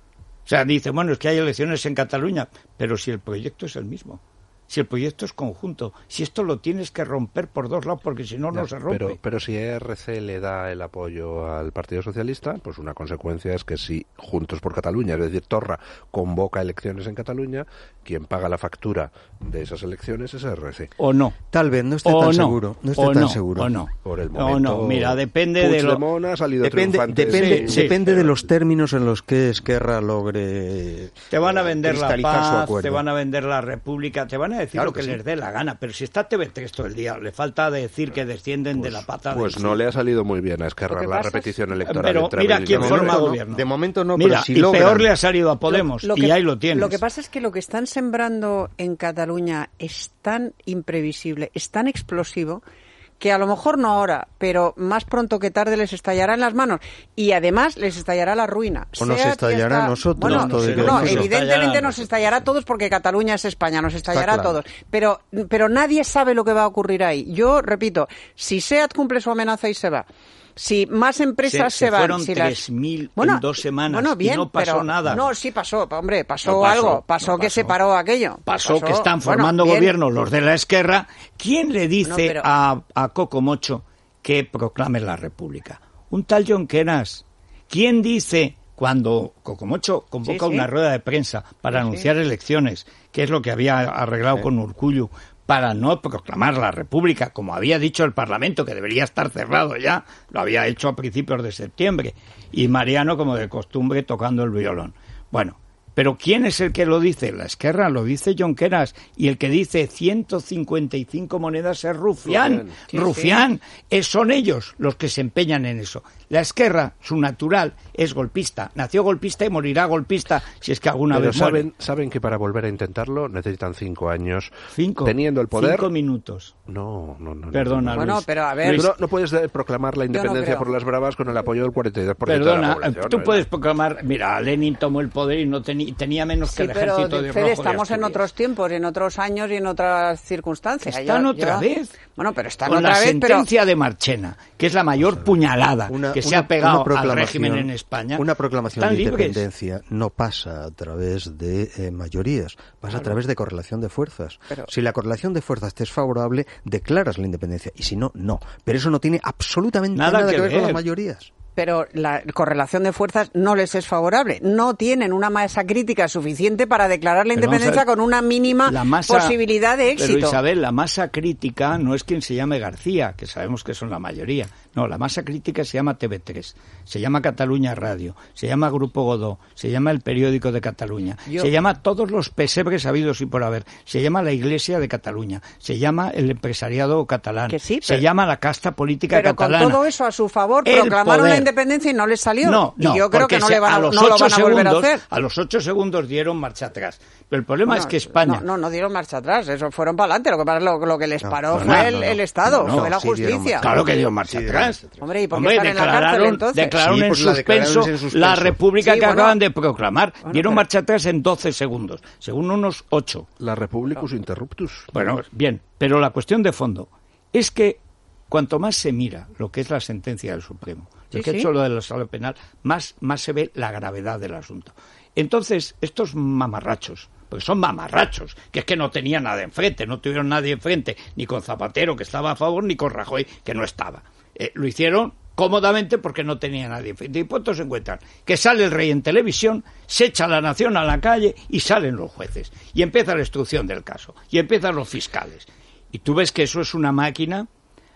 C: O sea, dice, bueno, es que hay elecciones en Cataluña, pero si el proyecto es el mismo. Si el proyecto es conjunto, si esto lo tienes que romper por dos lados, porque si no, no, no se rompe.
G: Pero, pero si E R C le da el apoyo al Partido Socialista, pues una consecuencia es que si Juntos por Cataluña, es decir, Torra, convoca elecciones en Cataluña, quien paga la factura de esas elecciones es E R C.
C: O no.
E: Tal vez, no esté
C: o
E: tan
C: no.
E: seguro. No esté
C: o
E: tan
C: no.
E: seguro.
C: O no.
G: Por el momento,
C: o no. Mira, depende de lo...
G: Puigdemont ha salido
E: Depende,
G: triunfante.
E: depende,
C: Sí,
E: depende
C: sí,
E: de
C: pero...
E: los términos en los que Esquerra logre
C: Te van a vender la
E: cristalizar su
C: paz,
E: acuerdo.
C: te van a vender la República, te van a decir
E: Claro
C: lo que,
E: que sí.
C: les dé la gana. Pero si está T V tres todo el día, le falta decir que descienden
G: Pues,
C: de la pata.
G: pues
C: del
G: no
C: sur.
G: le ha salido muy bien a Esquerra la
F: pasa
G: repetición
F: es...
G: electoral.
C: Pero
G: entre
C: mira
G: abril y
C: quién
G: noviembre.
C: forma
E: no,
C: gobierno.
E: De momento no,
C: Mira,
E: pero si
C: y
E: logran...
C: peor le ha salido a Podemos,
F: Lo- lo
C: y
F: que-
C: ahí lo tienes.
F: Lo que pasa es que lo que están sembrando en Cataluña es tan imprevisible, es tan explosivo, que a lo mejor no ahora, pero más pronto que tarde les estallará en las manos. Y además les estallará la ruina.
E: O nos
F: Sea que
E: estallará
F: está-
E: a nosotros,
F: Bueno,
C: todo el
F: no,
C: mundo.
F: evidentemente
C: Estallará a
F: nos
C: nosotros.
F: estallará a todos porque Cataluña es España, nos estallará a
E: claro.
F: todos. Pero, pero nadie sabe lo que va a ocurrir ahí. Yo repito, si SEAT cumple su amenaza y se va, si más empresas
C: Se-
F: se,
C: se
F: van...
C: fueron
F: si las-
C: tres mil en dos semanas
F: bueno,
C: y
F: bien,
C: no pasó
F: pero-
C: nada.
F: No, sí pasó, hombre, pasó,
C: No pasó,
F: algo. Pasó
C: no
F: que
C: pasó.
F: se paró aquello.
C: Pasó, que están
F: bueno,
C: formando
F: bien.
C: gobierno los de la Esquerra. ¿Quién le dice
F: No, pero-
C: a, a Coco Mocho que proclame la República? Un tal Junqueras. ¿Quién dice cuando Coco Mocho convoca
F: Sí, sí.
C: una rueda de prensa para
F: Sí, sí.
C: anunciar elecciones, que es lo que había arreglado con Urkullu, para no proclamar la República, como había dicho el Parlamento, que debería estar cerrado ya, lo había hecho a principios de septiembre, y Mariano, como de costumbre, tocando el violón? Bueno, pero ¿quién es el que lo dice? La Esquerra, lo dice Junqueras, y el que dice ciento cincuenta y cinco monedas es Rufián.
G: Rufián.
F: Sí,
C: Rufián, es- son ellos los que se empeñan en eso. La Esquerra, su natural, es golpista. Nació golpista y morirá golpista si es que alguna
G: Pero
C: vez muere.
G: saben, saben que para volver a intentarlo necesitan cinco años.
C: Cinco.
G: Teniendo el poder.
C: Cinco minutos.
G: No, no, no.
C: Perdona,
G: no,
F: Bueno,
C: Luis.
F: pero a ver...
G: Tú
C: Luis,
G: no, no puedes eh, proclamar la
F: no
G: independencia
F: creo.
G: por las bravas con el apoyo del cuarenta y dos por ciento de la
C: Perdona,
G: población,
C: tú
G: ¿verdad?
C: puedes proclamar... Mira, Lenin tomó el poder y no teni- tenía menos que
F: Sí,
C: el
F: pero
C: ejército de
F: Fede,
C: rojo de
F: estamos en
C: Asturias.
F: otros tiempos, y en otros años y en otras circunstancias.
C: Están
F: Yo-
C: otra
F: yo-
C: vez.
F: Bueno, pero están
C: Con
F: otra
C: la
F: vez, pero...
C: sentencia de Marchena, que es la mayor puñalada
E: Una-
C: que se
E: una-
C: ha pegado
E: una
C: al
E: proclamación-
C: régimen en España.
E: Una proclamación
C: están
E: de
C: libres.
E: independencia no pasa a través de eh, mayorías, pasa
C: Claro.
E: a través de correlación de fuerzas.
F: Pero-
E: Si la correlación de fuerzas te es favorable, declaras la independencia, y si no, no. Pero eso no tiene absolutamente
C: Nada
E: nada,
C: que
E: que ver con
C: ver.
E: las mayorías.
F: pero la correlación de fuerzas no les es favorable. No tienen una masa crítica suficiente para declarar la
C: Pero vamos a
F: independencia
C: ver,
F: con una mínima
C: la masa-
F: posibilidad de éxito.
C: Pero Isabel, la masa crítica no es quien se llame García, que sabemos que son la mayoría. No, la masa crítica se llama T V tres, se llama Cataluña Radio, se llama Grupo Godó, se llama El Periódico de Cataluña,
F: Yo-
C: se llama todos los pesebres habidos y por haber, se llama la Iglesia de Cataluña, se llama el empresariado catalán,
F: Que sí,
C: se
F: pero-
C: llama la casta política
F: Pero
C: catalana.
F: con todo eso a su favor,
C: El
F: proclamaron la
C: poder.
F: independencia y no les salió.
C: No, no,
F: y yo creo
C: porque
F: que no,
C: se-
F: le van a,
C: a los
F: no lo
C: ocho
F: van a volver a
C: segundos,
F: hacer.
C: a los ocho segundos dieron marcha atrás. Pero el problema
F: Bueno,
C: es que España...
F: No, no, no dieron marcha atrás, eso fueron para adelante. Lo que pasa es lo, lo que les
E: No,
F: paró
E: no,
F: fue
E: no,
F: el,
E: no, no.
F: el Estado,
C: No, no,
F: fue la
E: sí dieron
F: justicia.
E: marcha
C: Claro que dio marcha
E: Sí, dieron
C: atrás.
E: marcha atrás.
F: Hombre, ¿y por qué
C: Hombre,
F: están en la cárcel,
C: declararon,
F: entonces?
C: declararon
E: Sí,
C: en,
E: pues la declararon
C: suspenso
E: en suspenso.
C: la república
F: Sí,
C: que
F: bueno.
C: acaban de proclamar.
F: Bueno,
C: Dieron
F: pero-
C: marcha atrás en doce segundos, según unos ocho.
G: La Republicus Interruptus.
C: Bueno, bien, pero la cuestión de fondo es que cuanto más se mira lo que es la sentencia del Supremo,
F: Sí,
C: lo que ha
F: sí.
C: hecho lo de la sala penal, más, más se ve la gravedad del asunto. Entonces, estos mamarrachos, porque son mamarrachos, que es que no tenían nada enfrente, no tuvieron nadie enfrente, ni con Zapatero, que estaba a favor, ni con Rajoy, que no estaba. Eh, lo hicieron cómodamente porque no tenía nadie enfrente. Y pronto se encuentran que sale el rey en televisión, se echa la nación a la calle y salen los jueces. Y empieza la instrucción del caso, y empiezan los fiscales. Y tú ves que eso es una máquina.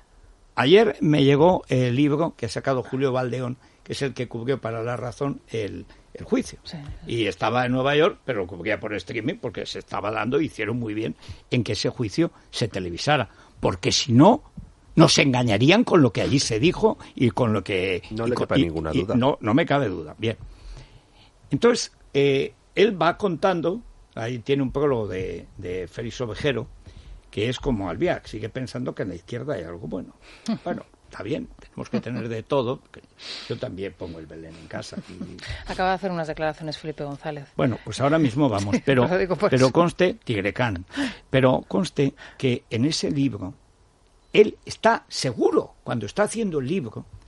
C: Ayer me llegó el libro que ha sacado Julio Valdeón, que es el que cubrió para La Razón el, el juicio.
D: Sí.
C: Y estaba en Nueva York, pero lo cubría por streaming porque se estaba dando y hicieron muy bien en que ese juicio se televisara. Porque si no, nos engañarían con lo que allí se dijo y con lo que...
G: No
C: y
G: le
C: con-
G: quepa
C: y-
G: ninguna
C: y
G: duda.
C: No, no me cabe duda. Bien. Entonces, eh, él va contando, ahí tiene un prólogo de, de Félix Ovejero, que es como Albiac, sigue pensando que en la izquierda hay algo bueno. Bueno, está bien, tenemos que tener de todo. Que yo también pongo el Belén en casa. Y,
D: Acaba de hacer unas declaraciones Felipe González.
C: bueno, pues ahora mismo vamos, pero,
D: lo digo por
C: pero
D: eso.
C: conste, Tigrecán, pero conste que en ese libro, él está seguro, cuando está haciendo el libro,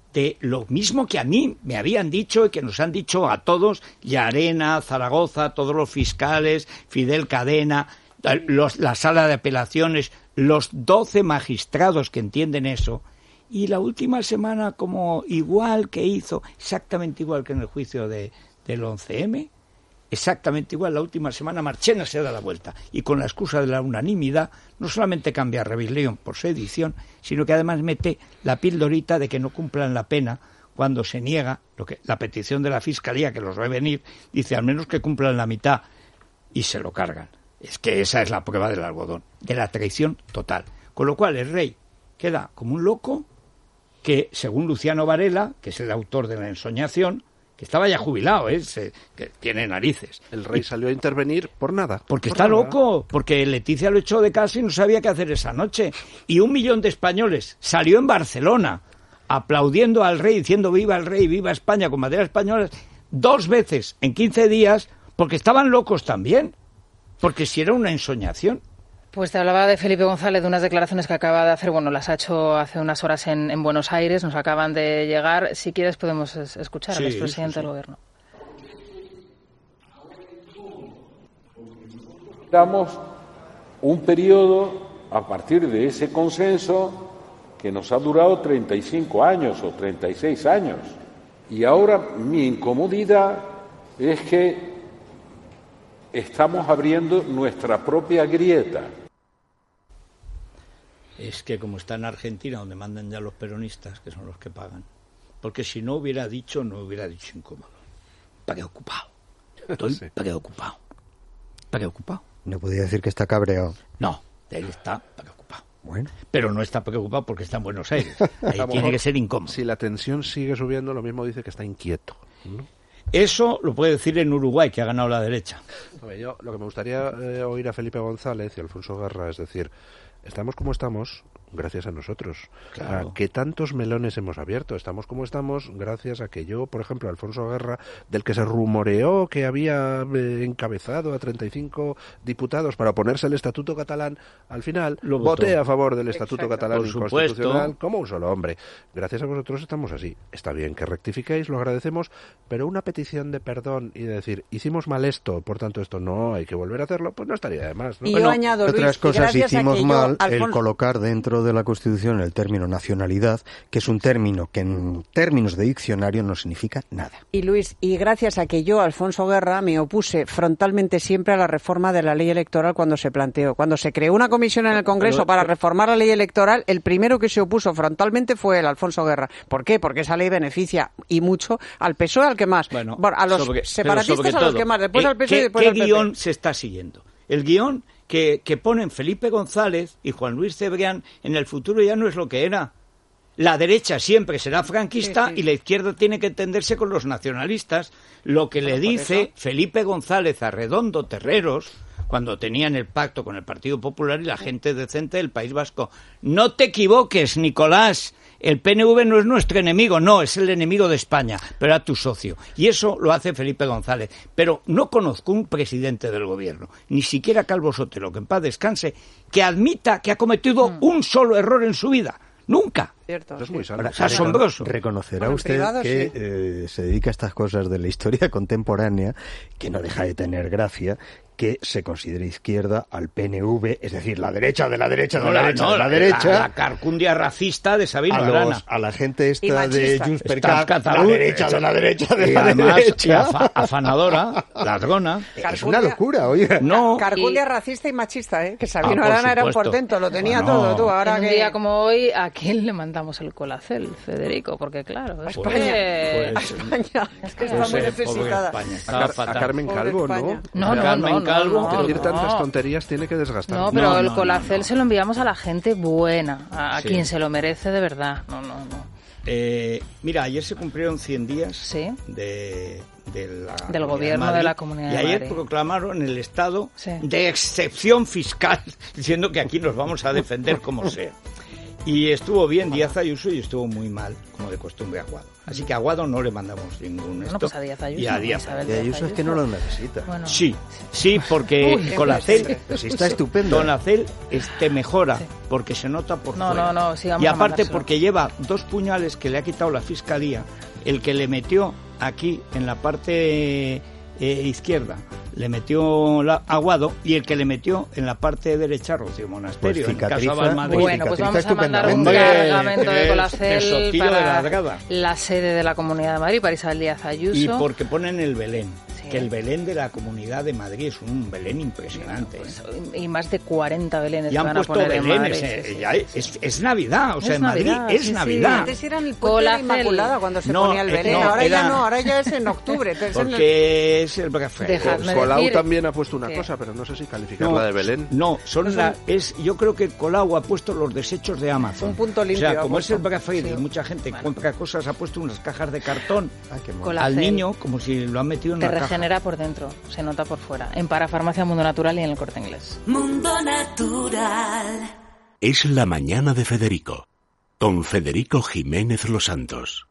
C: de lo mismo que a mí me habían dicho y que nos han dicho a todos, Llarena, Zaragoza, todos los fiscales, Fidel Cadena, los, la sala de apelaciones, los doce magistrados que entienden eso. Y la última semana, como igual que hizo, exactamente igual que en el juicio de, del once eme, exactamente igual, la última semana Marchena se da la vuelta y con la excusa de la unanimidad no solamente cambia rebelión por sedición, sino que además mete la pildorita de que no cumplan la pena cuando se niega lo que la petición de la Fiscalía, que los ve venir, dice al menos que cumplan la mitad y se lo cargan. Es que esa es la prueba del algodón, de la traición total. Con lo cual el rey queda como un loco que, según Luciano Varela, que es el autor de la ensoñación, que estaba ya jubilado, ¿eh? Se, que tiene narices.
G: El rey y, salió a intervenir por nada.
C: Porque
G: por
C: está
G: nada.
C: loco, porque Leticia lo echó de casa y no sabía qué hacer esa noche. Y un millón de españoles salió en Barcelona aplaudiendo al rey, diciendo viva el rey, viva España, con banderas españolas, dos veces en quince días, porque estaban locos también. Porque si era una ensoñación.
D: Pues te hablaba de Felipe González, de unas declaraciones que acaba de hacer, bueno, las ha hecho hace unas horas en, en Buenos Aires, nos acaban de llegar. Si quieres podemos escuchar sí, al expresidente sí, sí. del Gobierno.
H: Damos un periodo a partir de ese consenso que nos ha durado treinta y cinco años o treinta y seis años. Y ahora mi incomodidad es que estamos abriendo nuestra propia grieta.
C: Es que como está en Argentina, donde mandan ya los peronistas, que son los que pagan, porque si no hubiera dicho, no hubiera dicho incómodo. Preocupado. Estoy sí. preocupado. Preocupado.
E: No podía decir que está cabreado.
C: No, él está preocupado.
E: Bueno.
C: Pero no está preocupado porque está en Buenos Aires. Ahí tiene que ser incómodo.
G: Si la tensión sigue subiendo, lo mismo dice que está inquieto, ¿no?
C: Eso lo puede decir en Uruguay, que ha ganado la derecha.
G: Yo, lo que me gustaría eh, oír a Felipe González y a Alfonso Guerra es decir, estamos como estamos gracias a nosotros.
C: Claro.
G: ¿A qué tantos melones hemos abierto? Estamos como estamos gracias a que yo, por ejemplo, Alfonso Guerra, del que se rumoreó que había eh, encabezado a treinta y cinco diputados para oponerse al Estatuto Catalán, al final
C: Lo
G: voté a favor del Estatuto
C: Exacto.
G: Catalán
C: por
G: inconstitucional
C: supuesto.
G: como un solo hombre. Gracias a vosotros estamos así. Está bien que rectifiquéis, lo agradecemos, pero una petición de perdón y de decir, hicimos mal esto, por tanto esto no hay que volver a hacerlo, pues no estaría de más, ¿no?
F: Y
G: bueno,
F: yo añado, Luis,
E: otras cosas hicimos
F: yo,
E: mal
F: Alfonso...
E: el colocar dentro de la Constitución el término nacionalidad, que es un término que en términos de diccionario no significa nada.
F: Y Luis, y gracias a que yo, Alfonso Guerra, me opuse frontalmente siempre a la reforma de la ley electoral cuando se planteó. Cuando se creó una comisión en el Congreso para reformar la ley electoral, el primero que se opuso frontalmente fue el Alfonso Guerra. ¿Por qué? Porque esa ley beneficia y mucho al P S O E, al que más.
C: Bueno,
F: a los
C: sobre,
F: separatistas a los que más, después
C: eh,
F: al P S O E y después
C: ¿qué
F: al P P.
C: guión se está siguiendo? El guión que, que ponen Felipe González y Juan Luis Cebrián en el futuro ya no es lo que era. La derecha siempre será franquista sí, sí. y la izquierda tiene que entenderse con los nacionalistas. Lo que bueno, le dice Felipe González a Redondo Terreros, cuando tenían el pacto con el Partido Popular y la gente decente del País Vasco. No te equivoques, Nicolás. El P N V no es nuestro enemigo, no, es el enemigo de España, pero a tu socio. Y eso lo hace Felipe González. Pero no conozco un presidente del gobierno, ni siquiera Calvo Sotelo, que en paz descanse, que admita que ha cometido mm. un solo error en su vida. Nunca.
F: Cierto.
G: Es muy sano.
E: Ahora,
C: es asombroso.
E: Reconocerá
F: bueno,
E: usted
F: privado,
E: que
F: sí.
E: eh, se dedica a estas cosas de la historia contemporánea, que no deja de tener gracia, que se considere izquierda al P N V, es decir, la derecha de la derecha de no, la, la derecha no, de la, la derecha.
C: La, la carcundia racista de Sabino
E: a
C: Arana.
E: Los, a la gente esta de Junts per
C: Cat,
E: Cat, la derecha de la derecha de
C: y
E: la
C: además,
E: derecha.
C: Afa, afanadora, ladrona.
E: Carcundia, es una locura, oiga.
C: No.
F: Carcundia
D: y...
F: racista y machista, ¿eh? Que Sabino
C: ah,
F: Arana era un portento, lo tenía bueno, todo. Tú, ahora
D: en
F: que...
D: un día como hoy, ¿a quién le mandamos el colacel, Federico? Porque claro,
F: a España.
C: Pues,
F: a España. Es que está muy necesitada.
G: A, Car- a Carmen Calvo, ¿no?
D: No, no,
C: Carmen
D: no,
C: Calvo.
D: no, no,
G: decir tantas tonterías tiene que desgastar.
D: No, pero
C: no,
D: el
C: no,
D: colacel
C: no, no.
D: se lo enviamos a la gente buena, a,
C: sí.
D: a quien se lo merece de verdad. No, no, no.
C: Eh, mira, ayer se cumplieron cien días
D: ¿Sí?
C: de, de la,
D: del gobierno de,
C: de,
D: de la Comunidad
C: y
D: de
C: ayer
D: Madrid.
C: proclamaron el estado
D: sí.
C: de excepción fiscal, diciendo que aquí nos vamos a defender como sea. Y estuvo bien Díaz Ayuso y estuvo muy mal, como de costumbre, Aguado. Así que a Aguado no le mandamos ningún esto.
D: No, pues a Díaz Ayuso.
C: Y a Díaz
E: Ayuso. Díaz Ayuso es que no lo necesita.
C: Bueno. Sí, sí, porque Uy, Colacel
E: está estupendo.
C: Colacel te mejora sí. porque se nota por
D: no,
C: fuera.
D: No, no, sí,
C: y aparte porque lleva dos puñales que le ha quitado la Fiscalía, el que le metió aquí en la parte eh, izquierda, le metió la, Aguado, y el que le metió en la parte derecha, Rocío Monasterio,
E: pues
C: en el caso de Balmadrid.
D: Bueno, pues vamos a mandar un cargamento de Colacel para la, la sede de la Comunidad de Madrid, para Isabel Díaz Ayuso.
C: Y porque ponen el Belén. Que el Belén de la Comunidad de Madrid es un Belén impresionante.
D: Pues, y más de cuarenta Belenes
C: y han
D: van
C: puesto
D: a poner
C: Belenes,
D: en Madrid.
C: Eh,
D: sí, sí,
C: ya
D: sí,
C: es,
D: sí.
C: es Navidad, o sea,
D: es
C: en Madrid
D: Navidad,
C: es
D: sí,
C: Navidad.
F: Sí. Antes era en el Puente de la Inmaculada cuando se
C: no,
F: ponía el Belén,
C: no,
F: ahora
C: era...
F: ya no, ahora ya es en octubre.
C: Porque es el Black Friday.
G: Colau
D: decir...
G: también ha puesto una ¿Qué? cosa, pero no sé si calificarla
C: no,
G: de Belén.
C: No, son no la, es, yo creo que Colau ha puesto los desechos de Amazon.
F: Un punto limpio.
C: O sea, como es el Black Friday, sí. mucha gente vale. compra cosas, ha puesto unas cajas de cartón
F: Ay,
C: al niño como si lo han metido en
D: Te
C: una caja.
D: Te regenera por dentro, se nota por fuera. En Parafarmacia Mundo Natural y en el Corte Inglés.
B: Mundo Natural. Es la mañana de Federico, con Federico Jiménez Los Santos.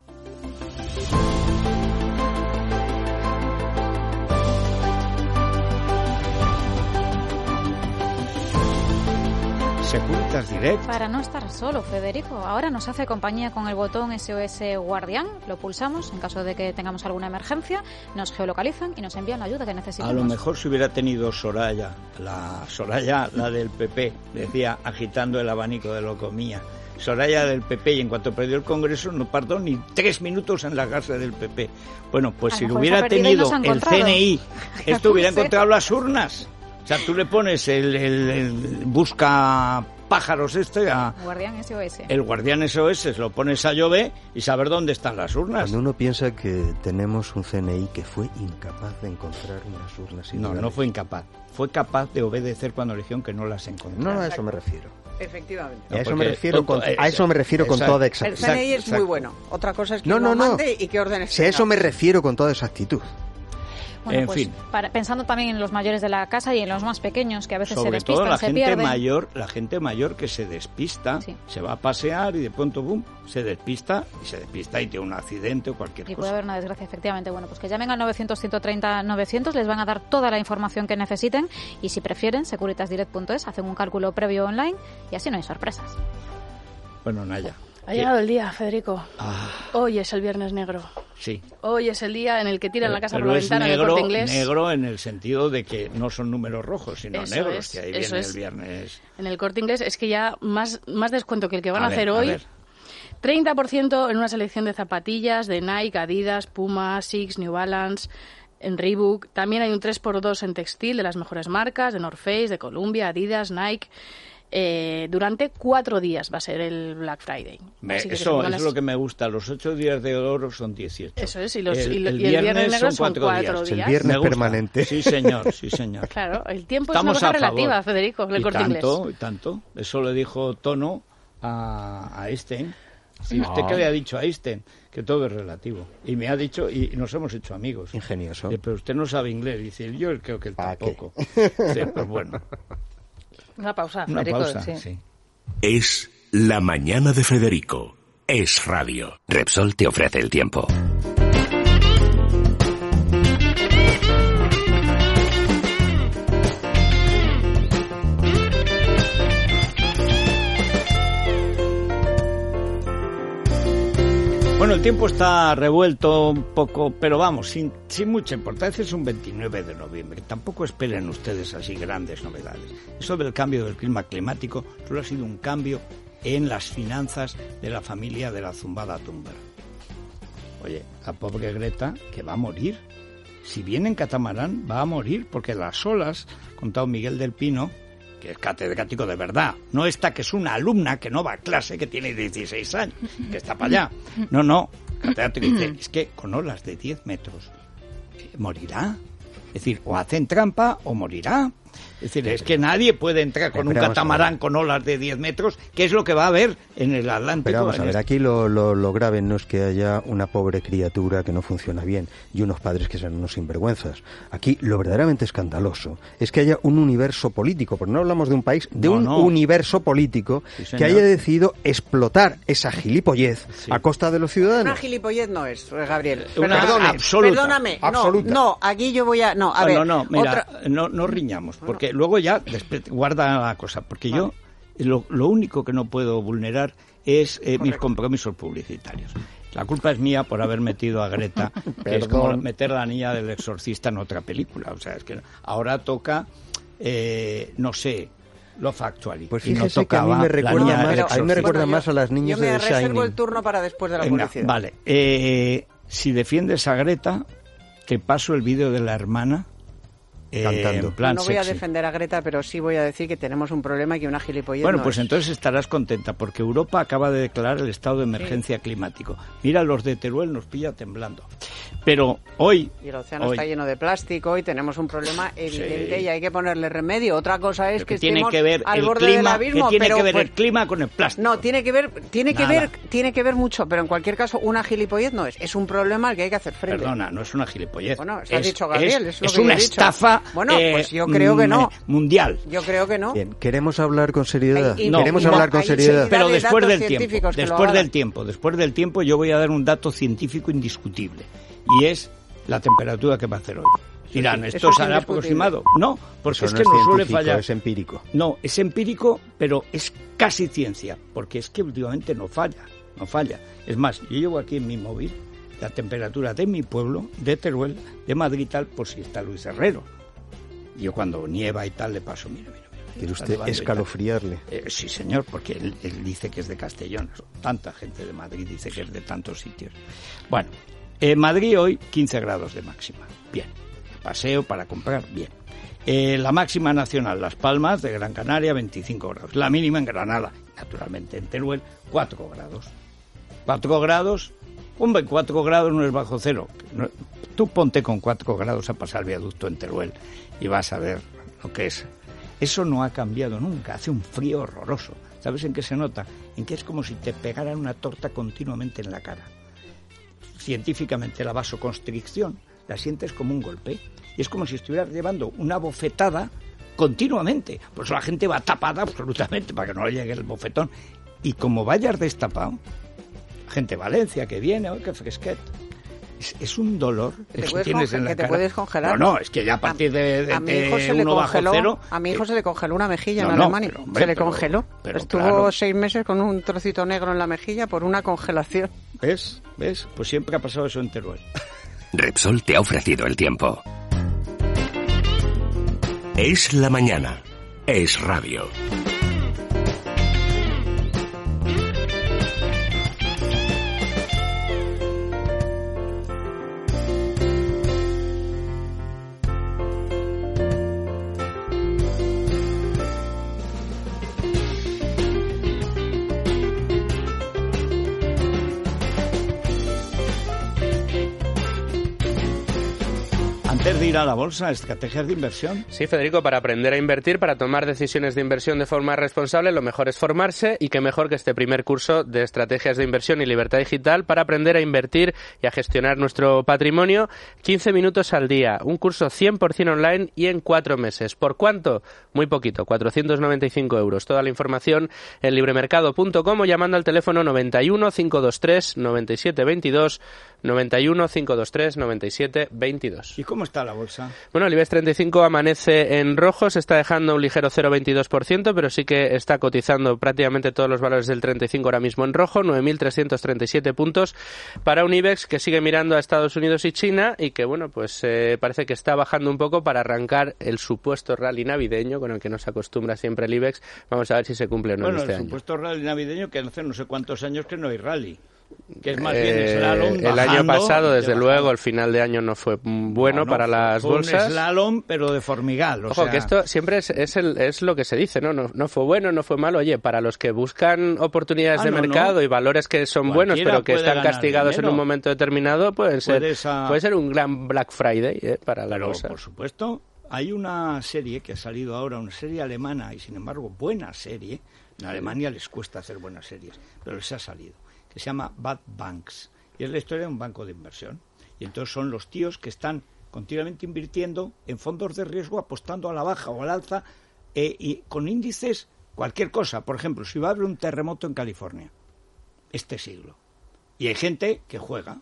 C: Securitas Direct.
I: Para no estar solo, Federico, ahora nos hace compañía con el botón S O S Guardián, lo pulsamos en caso de que tengamos alguna emergencia, nos geolocalizan y nos envían la ayuda que necesitamos.
C: A lo mejor si hubiera tenido Soraya, la Soraya, la del P P, decía agitando el abanico de lo comía. Soraya del P P, y en cuanto perdió el Congreso no tardó ni tres minutos en largarse del P P. Bueno, pues si lo hubiera tenido el C N I, esto hubiera encontrado las urnas. O sea, tú le pones el, el, el busca pájaros este a...
I: Guardián S O S.
C: El Guardián S O S, lo pones a llover y saber dónde están las urnas.
E: Cuando uno piensa que tenemos un C N I que fue incapaz de encontrar unas urnas...
C: No, no fue incapaz. Fue capaz de obedecer cuando le dijeron que no las encontraron.
E: No, a eso me refiero.
F: Efectivamente.
E: No, a eso me refiero con, a eso me refiero exacto, con toda exactitud.
F: El C N I es exacto. muy bueno. Otra cosa es que
E: no, no,
F: lo
E: no.
F: mande y qué órdenes
E: Si a eso me refiero con toda exactitud.
I: Bueno,
C: en
I: pues,
C: fin.
I: Para, pensando también en los mayores de la casa y en los más pequeños, que a veces
C: Sobre
I: se despistan,
C: todo la
I: se
C: gente
I: pierden.
C: mayor, la gente mayor que se despista, sí. se va a pasear y de pronto, boom, se despista y se despista y tiene un accidente o cualquier
I: y
C: cosa.
I: Y puede haber una desgracia, efectivamente. Bueno, pues que llamen al novecientos, ciento treinta, novecientos, les van a dar toda la información que necesiten y si prefieren, securitas direct punto es, hacen un cálculo previo online y así no hay sorpresas.
C: Bueno, Naya.
J: Ha llegado el día, Federico.
C: Ah.
J: Hoy es el Viernes Negro.
C: Sí.
J: Hoy es el día en el que tiran
C: pero,
J: la casa
C: por
J: la
C: la
J: ventana
C: negro,
J: en el Corte Inglés.
C: Negro en el sentido de que no son números rojos, sino
J: eso
C: negros,
J: es,
C: que ahí
J: eso
C: viene
J: es.
C: el viernes.
J: En el Corte Inglés es que ya más, más descuento que el que van a,
C: a
J: hacer
C: ver,
J: hoy.
C: A ver.
J: treinta por ciento en una selección de zapatillas de Nike, Adidas, Puma, Six, New Balance, en Reebok. También hay un tres por dos en textil de las mejores marcas, de North Face, de Columbia, Adidas, Nike. Eh, durante cuatro días va a ser el Black Friday.
C: Me, eso, eso es lo que me gusta. Los ocho días de oro son dieciocho.
J: Eso es, y, los,
C: el,
J: y, lo,
C: el,
J: y el
C: viernes
J: viernes negro
C: son
J: son
C: cuatro,
J: cuatro
C: días.
J: días.
E: El viernes permanente.
C: Sí, señor, sí, señor.
J: Claro, el tiempo
C: Estamos
J: es una cosa
C: a favor.
J: relativa, Federico, el
C: y
J: Corte
C: tanto,
J: Inglés.
C: Y tanto, eso le dijo Tono a, a Einstein. Si usted
E: No.
C: que le ha dicho a Einstein que todo es relativo. Y me ha dicho, y nos hemos hecho amigos.
E: Ingenioso.
C: Eh, pero usted no sabe inglés. Dice, yo creo que él tampoco. Sí, pues bueno.
D: Una pausa,
C: Una
D: Federico.
C: pausa,
D: sí.
C: sí.
B: Es la mañana de Federico. Es radio.
A: Repsol te ofrece el tiempo.
C: Bueno, el tiempo está revuelto un poco, pero vamos, sin, sin mucha importancia, es un veintinueve de noviembre. Tampoco esperen ustedes así grandes novedades. Eso del cambio del clima climático solo ha sido un cambio en las finanzas de la familia de la zumbada Thunberg. Oye, la pobre Greta, que va a morir. Si viene en catamarán, va a morir, porque las olas, contado Miguel del Pino, que es catedrático de verdad, no esta que es una alumna que no va a clase, que tiene dieciséis años, que está para allá. No, no, catedrático dice, es que con olas de diez metros eh, morirá. Es decir, o hacen trampa o morirá. Es decir, es que nadie puede entrar con
E: pero
C: un catamarán con olas de diez metros, que es lo que va a haber en el Atlántico.
E: Pero vamos a ver,
C: este...
E: aquí lo, lo, lo grave no es que haya una pobre criatura que no funciona bien y unos padres que sean unos sinvergüenzas. Aquí lo verdaderamente escandaloso es que haya un universo político, porque no hablamos de un país, de
C: no,
E: un
C: no.
E: universo político
C: sí,
E: que haya decidido explotar esa gilipollez
C: sí.
E: a costa de los ciudadanos.
F: Una gilipollez no es, Gabriel.
C: Una
F: Perdone,
C: absoluta.
F: Perdóname,
E: Absoluta.
F: no, no, aquí yo voy a... No, a
C: no,
F: ver,
C: no, no, mira,
F: otra...
C: no, no riñamos, porque luego ya después, guarda la cosa, porque vale. yo lo, lo único que no puedo vulnerar es eh, mis compromisos publicitarios. La culpa es mía por haber metido a Greta, que es como meter a la niña del exorcista en otra película. O sea, es que ahora toca, eh, no sé, lo factual.
E: Pues fíjese no que a mí me recuerda, más, a, mí me recuerda
F: bueno,
E: más
F: yo,
E: a las niñas de The Shining.
F: Yo me reservo el turno para después de la
C: Venga,
F: publicidad.
C: Vale, eh, si defiendes a Greta, te paso el vídeo de la hermana eh,
E: cantando.
C: En plan
F: no voy
C: sexy.
F: a defender a Greta, pero sí voy a decir que tenemos un problema y que una gilipollez
C: Bueno,
F: no
C: pues
F: es.
C: entonces estarás contenta, porque Europa acaba de declarar el estado de emergencia sí. climático. Mira, los de Teruel nos pilla temblando. Pero hoy...
F: Y el océano
C: hoy,
F: está lleno de plástico y tenemos un problema evidente
C: sí.
F: y hay que ponerle remedio. Otra cosa es
C: que,
F: que
C: tiene
F: estemos
C: que ver
F: al
C: el
F: borde
C: clima,
F: del abismo.
C: que tiene
F: pero,
C: que ver
F: pues,
C: el clima con el plástico.
F: No, tiene que ver, tiene que
C: Nada.
F: ver, tiene que ver mucho, pero en cualquier caso una gilipollez no es. Es un problema al que hay que hacer frente.
C: Perdona, no es una gilipollez.
F: Bueno, eso
C: es,
F: ha dicho Gabriel,
C: es,
F: es, lo
C: es
F: que
C: una
F: yo he dicho.
C: estafa.
F: Bueno,
C: eh,
F: pues yo creo que no.
C: Mundial.
F: Yo creo que no.
E: Bien, queremos hablar con seriedad.
F: Y, y,
C: no,
E: queremos
F: no,
E: hablar con seriedad.
C: Pero después del tiempo,
F: que
C: después del tiempo, después del tiempo, yo voy a dar un dato científico indiscutible y es la temperatura que va a hacer hoy. Dirán, ¿esto será aproximado? No, porque
E: Eso
C: es que
E: no
C: no
E: es
C: suele
E: científico,
C: fallar.
E: Es empírico.
C: No, es empírico, pero es casi ciencia, porque es que últimamente no falla, no falla. Es más, yo llevo aquí en mi móvil la temperatura de mi pueblo, de Teruel, de Madrid y tal, por si está Luis Herrero. Yo cuando nieva y tal le paso, mira, mira.
E: ¿Quiere usted escalofriarle?
C: Eh, sí, señor, porque él, él dice que es de Castellón. Tanta gente de Madrid dice que es de tantos sitios. Bueno, en Madrid hoy quince grados de máxima. Bien. Paseo para comprar. Bien. Eh, la máxima nacional, Las Palmas de Gran Canaria, veinticinco grados. La mínima en Granada, naturalmente en Teruel, cuatro grados. cuatro grados. Hombre, cuatro grados no es bajo cero. No, tú ponte con cuatro grados a pasar el viaducto en Teruel y vas a ver lo que es. Eso no ha cambiado nunca, hace un frío horroroso. ¿Sabes en qué se nota? En que es como si te pegaran una torta continuamente en la cara. Científicamente la vasoconstricción la sientes como un golpe y es como si estuvieras llevando una bofetada continuamente. Por eso la gente va tapada absolutamente para que no le llegue el bofetón. Y como vayas destapado, gente de Valencia que viene, ¡oh, qué fresquet! Es, es un dolor
F: que te
C: que
F: puedes,
C: tienes
F: conge-
C: en la
F: que te
C: cara.
F: puedes congelar.
C: No, no, es que ya a partir de, de,
F: a mi hijo se
C: de
F: le
C: uno bajo
F: congeló,
C: cero...
F: a mi hijo
C: eh,
F: se le congeló una mejilla
C: no,
F: en
C: no,
F: Alemania.
C: pero, hombre,
F: se le
C: pero-
F: congeló.
C: pero
F: Estuvo
C: claro.
F: seis meses con un trocito negro en la mejilla por una congelación.
C: ¿Ves? ¿Ves? Pues siempre ha pasado eso en Teruel.
B: Repsol te ha ofrecido el tiempo. Es la mañana. Es radio.
C: Antes de ir a la bolsa, estrategias de inversión.
K: Sí, Federico, para aprender a invertir, para tomar decisiones de inversión de forma responsable, lo mejor es formarse y qué mejor que este primer curso de estrategias de inversión y libertad digital para aprender a invertir y a gestionar nuestro patrimonio. quince minutos al día, un curso cien por ciento online y en cuatro meses. ¿Por cuánto? Muy poquito, cuatrocientos noventa y cinco euros. Toda la información en libremercado punto com o llamando al teléfono noventa y uno, cinco dos tres, noventa y siete veintidós, noventa y uno, cinco dos tres, noventa y siete veintidós.
C: ¿Y cómo está la bolsa?
K: Bueno, el IBEX treinta y cinco amanece en rojo, se está dejando un ligero cero coma veintidós por ciento, pero sí que está cotizando prácticamente todos los valores del treinta y cinco ahora mismo en rojo, nueve mil trescientos treinta y siete puntos para un IBEX que sigue mirando a Estados Unidos y China y que, bueno, pues eh, parece que está bajando un poco para arrancar el supuesto rally navideño con el que nos acostumbra siempre el IBEX. Vamos a ver si se cumple o no
C: Bueno,
K: este
C: el
K: año.
C: supuesto rally navideño que hace no sé cuántos años que no hay rally. Que es más
K: Eh,
C: bien slalom
K: el
C: bajando,
K: año pasado, desde
C: bajando.
K: luego, el final de año no fue bueno
C: No, no,
K: para las
C: fue
K: bolsas.
C: un slalom, pero de formigal. O
K: Ojo,
C: sea,
K: que esto siempre es, es, el, es lo que se dice, ¿no? ¿no? No fue bueno, no fue malo. Oye, para los que buscan oportunidades
C: Ah,
K: de
C: no,
K: mercado
C: no.
K: y valores que son buenos,
C: Cualquiera
K: pero que
C: puede
K: están
C: ganar
K: castigados
C: dinero.
K: en un momento determinado, pueden ser,
C: Puedes, ah,
K: puede ser un gran Black Friday ¿eh? para la
C: pero,
K: bolsa.
C: por supuesto, hay una serie que ha salido ahora, una serie alemana, y sin embargo buena serie. En Alemania les cuesta hacer buenas series, pero les ha salido, que se llama Bad Banks, y es la historia de un banco de inversión. Y entonces son los tíos que están continuamente invirtiendo en fondos de riesgo, apostando a la baja o al alza, eh, y con índices, cualquier cosa. Por ejemplo, si va a haber un terremoto en California, este siglo, y hay gente que juega,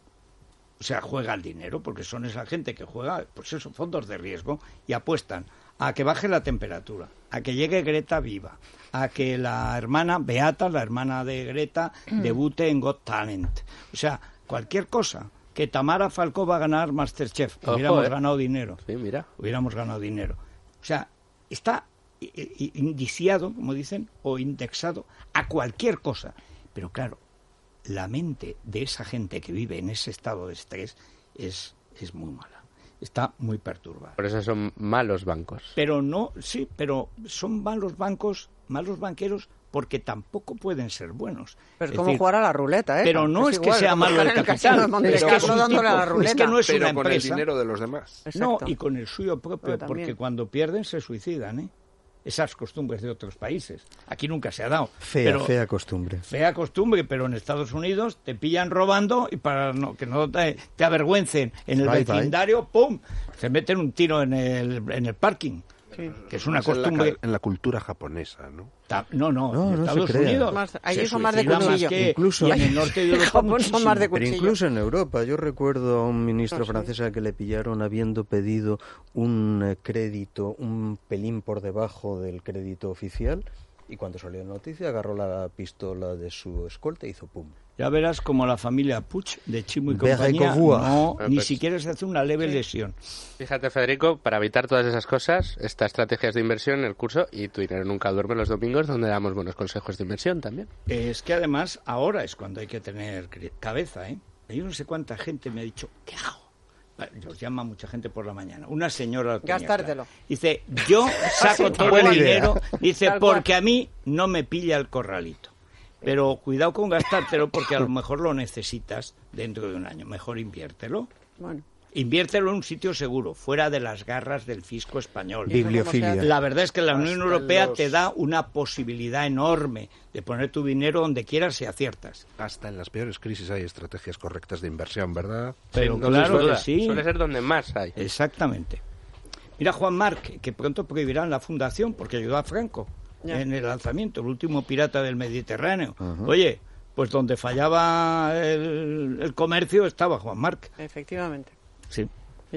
C: o sea, juega el dinero, porque son esa gente que juega, pues esos fondos de riesgo, y apuestan a que baje la temperatura, a que llegue Greta viva, a que la hermana Beata, la hermana de Greta, debute en Got Talent. O sea, cualquier cosa. Que Tamara Falcó va a ganar MasterChef.
K: Ojo,
C: hubiéramos
K: eh.
C: ganado dinero.
K: Sí, mira.
C: Hubiéramos ganado dinero. O sea, está indiciado, como dicen, o indexado a cualquier cosa. Pero claro, la mente de esa gente que vive en ese estado de estrés es, es muy mala. Está muy perturbada.
K: Por eso son malos bancos.
C: Pero no, sí, pero son malos bancos, malos banqueros, porque tampoco pueden ser buenos.
F: Pero es como decir, jugar a la ruleta, ¿eh?
C: Pero no es, es igual, que sea malo el capital, es que, es, un tipo, la es que no es
G: pero
C: una
G: con
C: empresa.
G: El dinero de los demás.
C: Exacto. No, y con el suyo propio, porque cuando pierden se suicidan, ¿eh? Esas costumbres de otros países. Aquí nunca se ha dado.
E: Fea,
C: pero,
E: fea costumbre.
C: Fea costumbre, pero en Estados Unidos te pillan robando y para no, que no te, te avergüencen en el bye, vecindario, bye. ¡Pum! Se meten un tiro en el, en el parking. Sí. Que es una
G: más
C: costumbre...
G: En la, en la cultura japonesa, ¿no?
C: Ta, no, no,
E: no,
C: en
E: no
C: Estados Unidos...
F: Más, allí son más de cuchillo.
C: Más que,
E: incluso,
C: y en el norte de Europa
F: Japón son más de
E: Pero
F: cuchillo.
E: incluso en Europa, yo recuerdo a un ministro
F: no, sí.
E: francés al que le pillaron habiendo pedido un eh, crédito un pelín por debajo del crédito oficial, y cuando salió la noticia agarró la pistola de su escolta y hizo pum.
C: Ya verás como la familia Puig de Chimo y compañía no, ni pues, siquiera se hace una leve sí. lesión.
K: Fíjate, Federico, para evitar todas esas cosas, estas estrategias de inversión en el curso y Tu dinero nunca duerme los domingos, donde damos buenos consejos de inversión también.
C: Es que además ahora es cuando hay que tener cabeza, ¿eh? Yo no sé cuánta gente me ha dicho, ¿qué hago? Nos llama mucha gente por la mañana. Una señora...
F: Gastártelo.
C: Dice, yo saco todo el dinero, dice, porque a mí no me pilla el corralito. Pero cuidado con gastártelo porque a lo mejor lo necesitas dentro de un año. Mejor inviértelo.
F: Bueno.
C: Inviértelo en un sitio seguro, fuera de las garras del fisco español.
E: Bibliofilia.
C: La verdad es que la Unión Europea los... te da una posibilidad enorme de poner tu dinero donde quieras si aciertas.
G: Hasta en las peores crisis hay estrategias correctas de inversión, ¿verdad?
C: Pero claro
K: suele,
C: que sí.
K: Suele ser donde más hay.
C: Exactamente. Mira, Juan Marc, que pronto prohibirán la fundación porque ayudó a Franco. Ya. En el lanzamiento, el último pirata del Mediterráneo. Uh-huh. Oye, pues donde fallaba el, el comercio estaba Juan Marc.
F: Efectivamente.
C: Sí.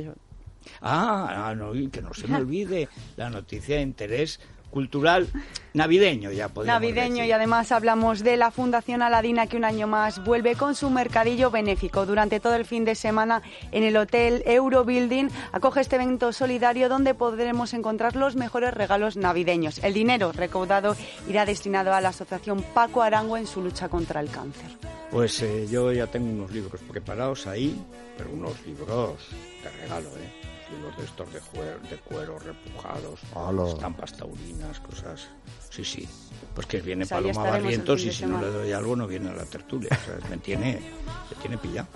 C: Ah, no, que no se me olvide la noticia de interés cultural navideño, ya podemos
L: Navideño,
C: decir.
L: Y además hablamos de la Fundación Aladina, que un año más vuelve con su mercadillo benéfico. Durante todo el fin de semana en el Hotel Eurobuilding acoge este evento solidario donde podremos encontrar los mejores regalos navideños. El dinero recaudado irá destinado a la Asociación Paco Arango en su lucha contra el cáncer.
C: Pues eh, yo ya tengo unos libros preparados ahí, pero unos libros de regalo, ¿eh? Libros de estos de cuero, de cuero repujados,
E: Hola.
C: estampas taurinas, cosas... Sí, sí. Pues que viene pues Paloma Barrientos y si no le doy algo no viene a la tertulia. O sea, me tiene, me tiene pillado.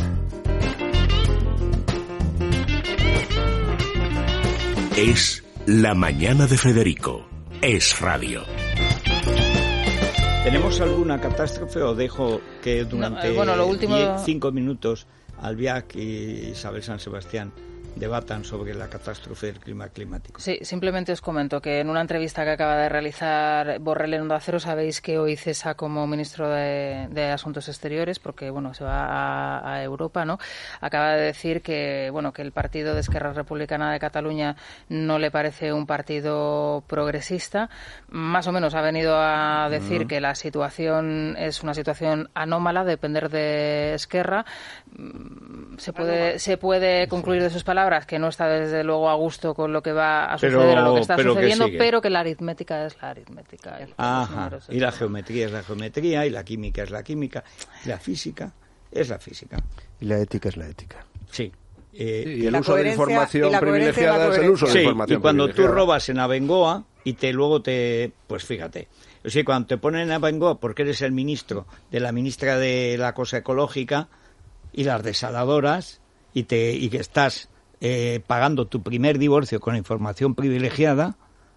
B: Es La Mañana de Federico. Es radio.
C: ¿Tenemos alguna catástrofe o dejo que durante no, bueno, lo último... diez, cinco minutos Albiac y Isabel San Sebastián debatan sobre la catástrofe del clima climático?
D: Sí, simplemente os comento que en una entrevista que acaba de realizar Borrell en Onda Cero, sabéis que hoy cesa como ministro de, de Asuntos Exteriores porque, bueno, se va a, a Europa, ¿no? Acaba de decir que, bueno, que el partido de Esquerra Republicana de Cataluña no le parece un partido progresista. Más o menos ha venido a decir uh-huh. que la situación es una situación anómala, depender de Esquerra. Se puede, se puede concluir de sus palabras que no está desde luego a gusto con lo que va a suceder pero, o lo que está pero sucediendo, que pero que la aritmética es la aritmética. Y,
C: Ajá, y la geometría es la geometría, y la química es la química, y la física es la física.
E: Y la ética es la ética.
C: Sí.
G: Eh, sí, y el uso de información privilegiada es el uso de
C: sí,
G: información
C: y cuando tú robas en Abengoa y te luego te... Pues fíjate, o sea, cuando te ponen en Abengoa porque eres el ministro de la ministra de la cosa ecológica y las desaladoras y, te, y que estás... eh, pagando tu primer divorcio con información privilegiada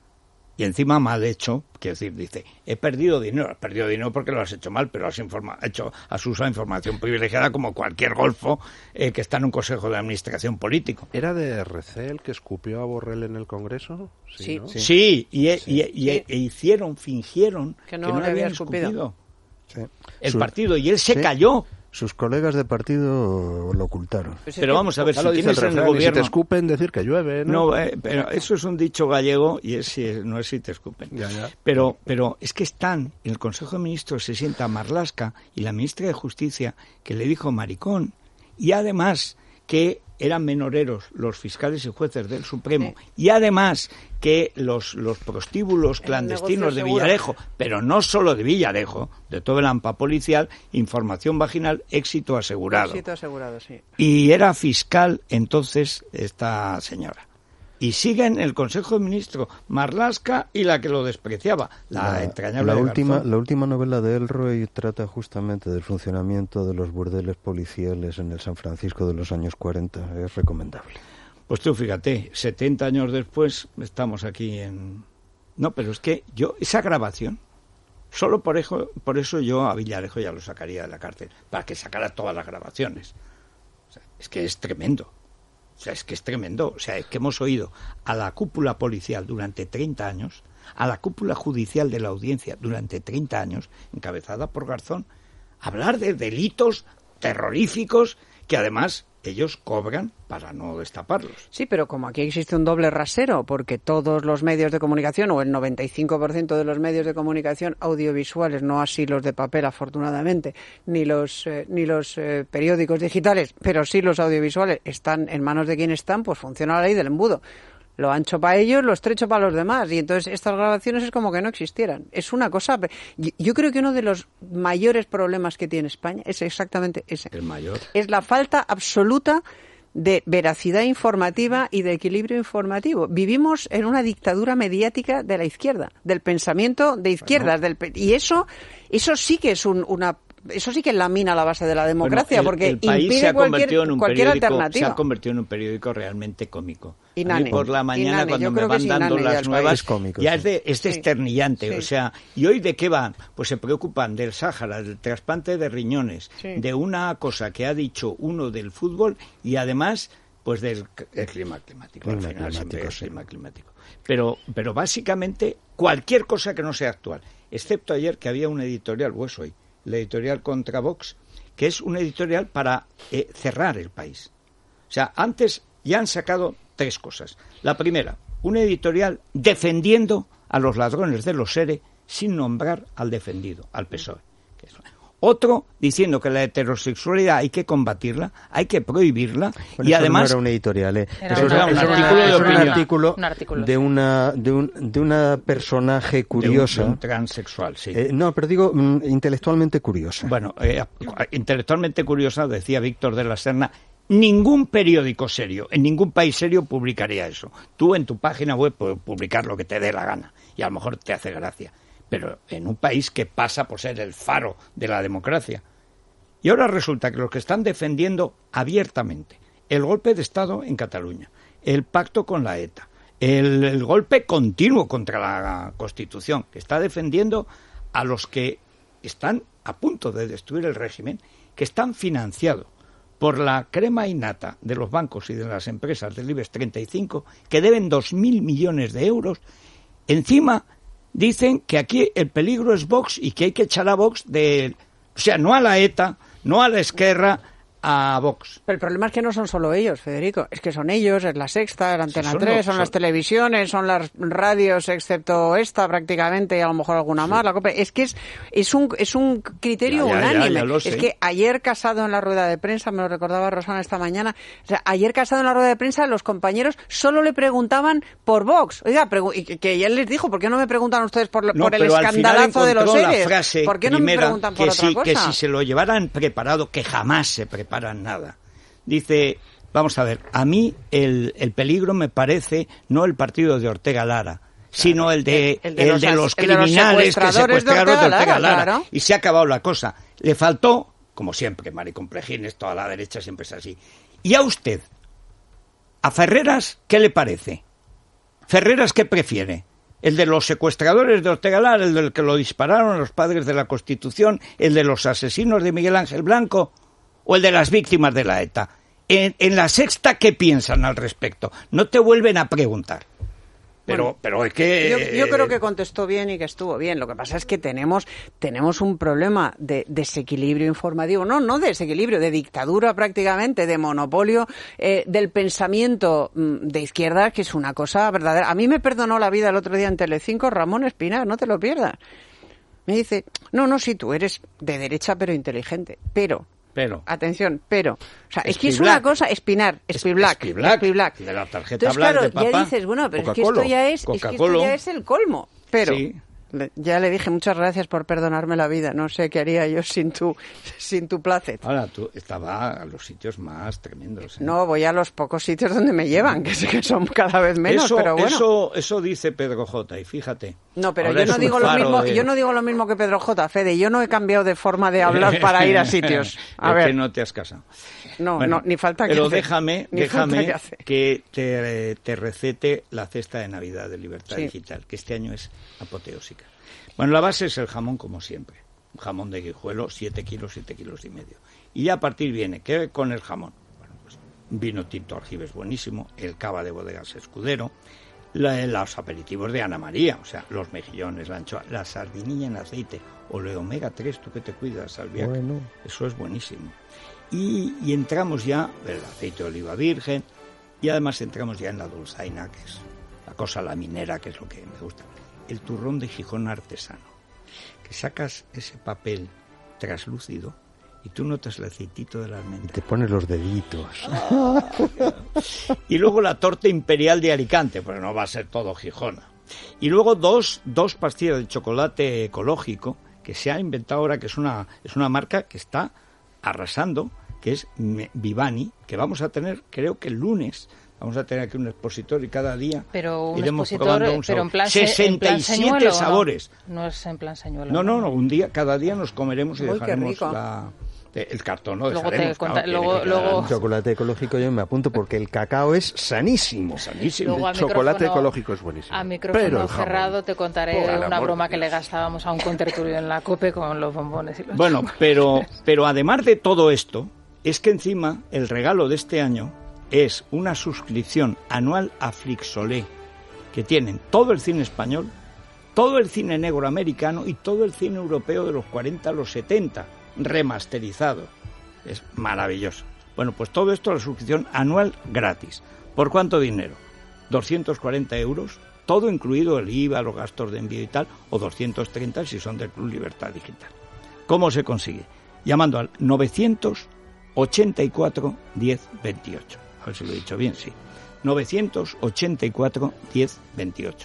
C: y encima mal hecho, quiero decir, dice, he perdido dinero, has perdido dinero porque lo has hecho mal, pero has, informa hecho, has usado información privilegiada como cualquier golfo eh, que está en un consejo de administración político.
G: ¿Era de R C el que escupió a Borrell en el Congreso?
C: Sí, sí, ¿no? sí. sí, y, e, sí. y, e, y e, e hicieron, fingieron que no, que no habían escupido, escupido. Sí. el Su, partido, y él se sí. cayó.
E: Sus colegas de partido lo ocultaron.
C: Pero vamos a ver, si tienes en el gobierno...
G: Si te escupen, decir que llueve, ¿no?
C: No, eh, pero eso es un dicho gallego y es, no es si te escupen.
G: Ya, ya.
C: Pero, pero es que están, en el Consejo de Ministros se sienta Marlaska y la ministra de Justicia, que le dijo maricón, y además que eran menoreros los fiscales y jueces del Supremo, sí. y además que los, los prostíbulos clandestinos de Villarejo, pero no solo de Villarejo, de todo el AMPA policial, información vaginal, éxito asegurado.
F: Éxito asegurado, sí.
C: Y era fiscal entonces esta señora. Y sigue en el Consejo de Ministros Marlaska y la que lo despreciaba, la, la entrañable
E: la última La última novela de Elroy trata justamente del funcionamiento de los burdeles policiales en el San Francisco de los años cuarenta. Es recomendable.
C: Pues tú fíjate, setenta años después estamos aquí en... No, pero es que yo, esa grabación, solo por eso, por eso yo a Villarejo ya lo sacaría de la cárcel, para que sacara todas las grabaciones. O sea, es que es tremendo. O sea, es que es tremendo. O sea, es que hemos oído a la cúpula policial durante treinta años, a la cúpula judicial de la audiencia durante treinta años, encabezada por Garzón, hablar de delitos terroríficos que además ellos cobran para no destaparlos.
F: Sí, pero como aquí existe un doble rasero, porque todos los medios de comunicación, o el noventa y cinco por ciento de los medios de comunicación audiovisuales, no así los de papel afortunadamente, ni los eh, ni los eh, periódicos digitales, pero sí los audiovisuales, están en manos de quien están, pues funciona la ley del embudo. Lo ancho para ellos, lo estrecho para los demás. Y entonces estas grabaciones es como que no existieran. Es una cosa... Yo creo que uno de los mayores problemas que tiene España es exactamente ese.
C: El mayor.
F: Es la falta absoluta de veracidad informativa y de equilibrio informativo. Vivimos en una dictadura mediática de la izquierda, del pensamiento de izquierdas. Bueno. del Y eso, eso sí que es un, una... Eso sí que lamina la base de la democracia, bueno, el, porque
C: el país
F: impide
C: se ha
F: cualquier,
C: convertido en un
F: cualquier alternativa.
C: Se ha convertido en un periódico realmente cómico.
F: Inane,
C: a mí por la mañana,
F: inane,
C: cuando me van dando las nuevas, es cómico, ya sí. es, de, es desternillante. Sí. O sea, ¿y hoy de qué van? Pues se preocupan del Sáhara, del trasplante de riñones, sí. de una cosa que ha dicho uno del fútbol y además, pues del el clima climático. Clima al final climático, siempre es sí. clima climático. Pero, pero básicamente cualquier cosa que no sea actual, excepto ayer que había un editorial, o eso hoy, la editorial contra Vox, que es un editorial para eh, cerrar el país. O sea, antes ya han sacado tres cosas. La primera, un editorial defendiendo a los ladrones de los ERE sin nombrar al defendido, al P S O E. Otro diciendo que la heterosexualidad hay que combatirla, hay que prohibirla,
E: bueno,
C: y
E: eso
C: además...
E: no era un editorial, ¿eh?
C: Era
E: eso
C: un,
E: era
C: un,
E: un
C: artículo de opinión.
E: Un artículo,
D: un artículo
E: de, una, de, un, de una personaje curiosa.
C: De un, de un transexual, sí.
E: Eh, no, pero digo, mm, intelectualmente curiosa.
C: Bueno, eh, intelectualmente curiosa, decía Víctor de la Serna, ningún periódico serio, en ningún país serio publicaría eso. Tú en tu página web puedes publicar lo que te dé la gana, y a lo mejor te hace gracia. Pero en un país que pasa por ser el faro de la democracia. Y ahora resulta que los que están defendiendo abiertamente el golpe de Estado en Cataluña, el pacto con la ETA, el, el golpe continuo contra la Constitución, que está defendiendo a los que están a punto de destruir el régimen, que están financiados por la crema innata de los bancos y de las empresas del IBEX treinta y cinco, que deben dos mil millones de euros, encima dicen que aquí el peligro es Vox y que hay que echar a Vox de... O sea, no a la ETA, no a la Esquerra, a Vox.
F: Pero el problema es que no son solo ellos, Federico. Es que son ellos, es la Sexta, la Antena sí, son tres, los, son, son las televisiones, son las radios, excepto esta prácticamente, y a lo mejor alguna sí. más. La copa. Es que es, es, un, es un criterio
C: ya, ya,
F: unánime.
C: Ya, ya
F: es que ayer Casado en la rueda de prensa, me lo recordaba Rosana esta mañana, o sea, ayer Casado en la rueda de prensa, los compañeros solo le preguntaban por Vox. Oiga, y que, que él les dijo, ¿por qué no me preguntan ustedes por,
C: no,
F: por el escandalazo de los seres? ¿Por qué no me preguntan por
C: que
F: otra
C: si,
F: cosa?
C: Que si se lo llevaran preparado, que jamás se prepara para nada. Dice, vamos a ver, a mí el, el peligro me parece no el partido de Ortega Lara, claro, sino el de, el, el de, el los, de los criminales que secuestraron de Ortega, de Ortega Lara. Claro. Y se ha acabado la cosa. Le faltó, como siempre, maricomplejines, toda la derecha siempre es así. Y a usted, ¿A Ferreras qué le parece? ¿Ferreras qué prefiere? ¿El de los secuestradores de Ortega Lara, el del que lo dispararon a los padres de la Constitución, el de los asesinos de Miguel Ángel Blanco o el de las víctimas de la ETA? En, en La Sexta, ¿qué piensan al respecto? No te vuelven a preguntar. Pero, bueno, pero es que...
F: Yo, yo creo que contestó bien y que estuvo bien. Lo que pasa es que tenemos, tenemos un problema de desequilibrio informativo. No, no de desequilibrio, de dictadura prácticamente, de monopolio eh, del pensamiento de izquierda, que es una cosa verdadera. A mí me perdonó la vida el otro día en Telecinco Ramón Espinar, no te lo pierdas. Me dice, no, no, sí, tú eres de derecha pero inteligente, pero...
C: Pero.
F: Atención, pero. O sea, es que es una cosa, Espinar, Espiblac,
C: Espiblac, de la tarjeta
F: Entonces,
C: Black
F: claro,
C: de papá.
F: Ya dices, bueno, pero es que esto ya es, es que esto ya es el colmo. Pero sí. le, ya le dije muchas gracias por perdonarme la vida. No sé qué haría yo sin tu, sin tu placet.
C: Ahora, tú estaba a los sitios más tremendos. ¿eh?
F: No, voy a los pocos sitios donde me llevan, que sé que son cada vez menos,
C: eso,
F: pero bueno.
C: Eso, eso dice Pedro J, y fíjate.
F: No, pero yo no digo lo mismo, de... yo no digo lo mismo que Pedro J, Fede. Yo no he cambiado de forma de hablar para ir a sitios. A
C: es
F: ver.
C: que no te has casado.
F: No,
C: bueno,
F: no, ni falta que
C: Pero
F: hace.
C: déjame,
F: ni
C: déjame
F: que, hace.
C: que te, te recete la cesta de Navidad de Libertad
F: sí.
C: Digital, que este año es apoteósica. Bueno, la base es el jamón, como siempre. Un jamón de Guijuelo, siete kilos, siete kilos y medio. Y ya a partir viene, ¿qué con el jamón? Bueno, pues vino tinto Argibes buenísimo, el cava de bodegas Escudero, la, los aperitivos de Ana María, o sea, los mejillones, la anchoa, la sardinilla en aceite, o el omega tres, tú que te cuidas, Salviac, bueno. Eso es buenísimo. Y, y entramos ya, el aceite de oliva virgen, y además entramos ya en la dulzaina, que es la cosa laminera, que es lo que me gusta. El turrón de Gijón artesano, que sacas ese papel traslúcido y tú notas el aceitito de la almendra.
E: Y te pones los deditos.
C: Oh, y luego la torta imperial de Alicante, pero no va a ser todo Gijona. Y luego dos, dos pastillas de chocolate ecológico que se ha inventado ahora, que es una, es una marca que está arrasando, que es Vivani, que vamos a tener, creo que el lunes... Vamos a tener aquí un expositor y cada día
D: pero un
C: iremos
D: expositor,
C: probando un
D: pero en plan,
C: sesenta y siete
D: en plan
C: sabores.
D: No? no es en plan señuelo.
C: No, no, no, un día, cada día nos comeremos y
F: Uy,
C: dejaremos la, el cartón, no
D: luego
C: dejaremos.
D: Te conta,
C: claro,
D: luego, luego...
E: El chocolate ecológico yo me apunto porque el cacao es sanísimo.
C: Sanísimo.
G: El chocolate ecológico es buenísimo.
D: A micrófono cerrado te contaré
G: oh,
D: una broma que le gastábamos a un contertulio en la COPE con los bombones y los
C: Bueno, pero, pero además de todo esto, es que encima el regalo de este año es una suscripción anual a Flixolé, que tienen todo el cine español, todo el cine negro americano y todo el cine europeo de los cuarenta a los setenta, remasterizado. Es maravilloso. Bueno, pues todo esto, la suscripción anual gratis. ¿Por cuánto dinero? doscientos cuarenta euros, todo incluido el I V A, los gastos de envío y tal, o doscientos treinta si son del Club Libertad Digital. ¿Cómo se consigue? Llamando al novecientos ochenta y cuatro diez veintiocho. A ver si lo he dicho bien, sí. novecientos ochenta y cuatro diez veintiocho.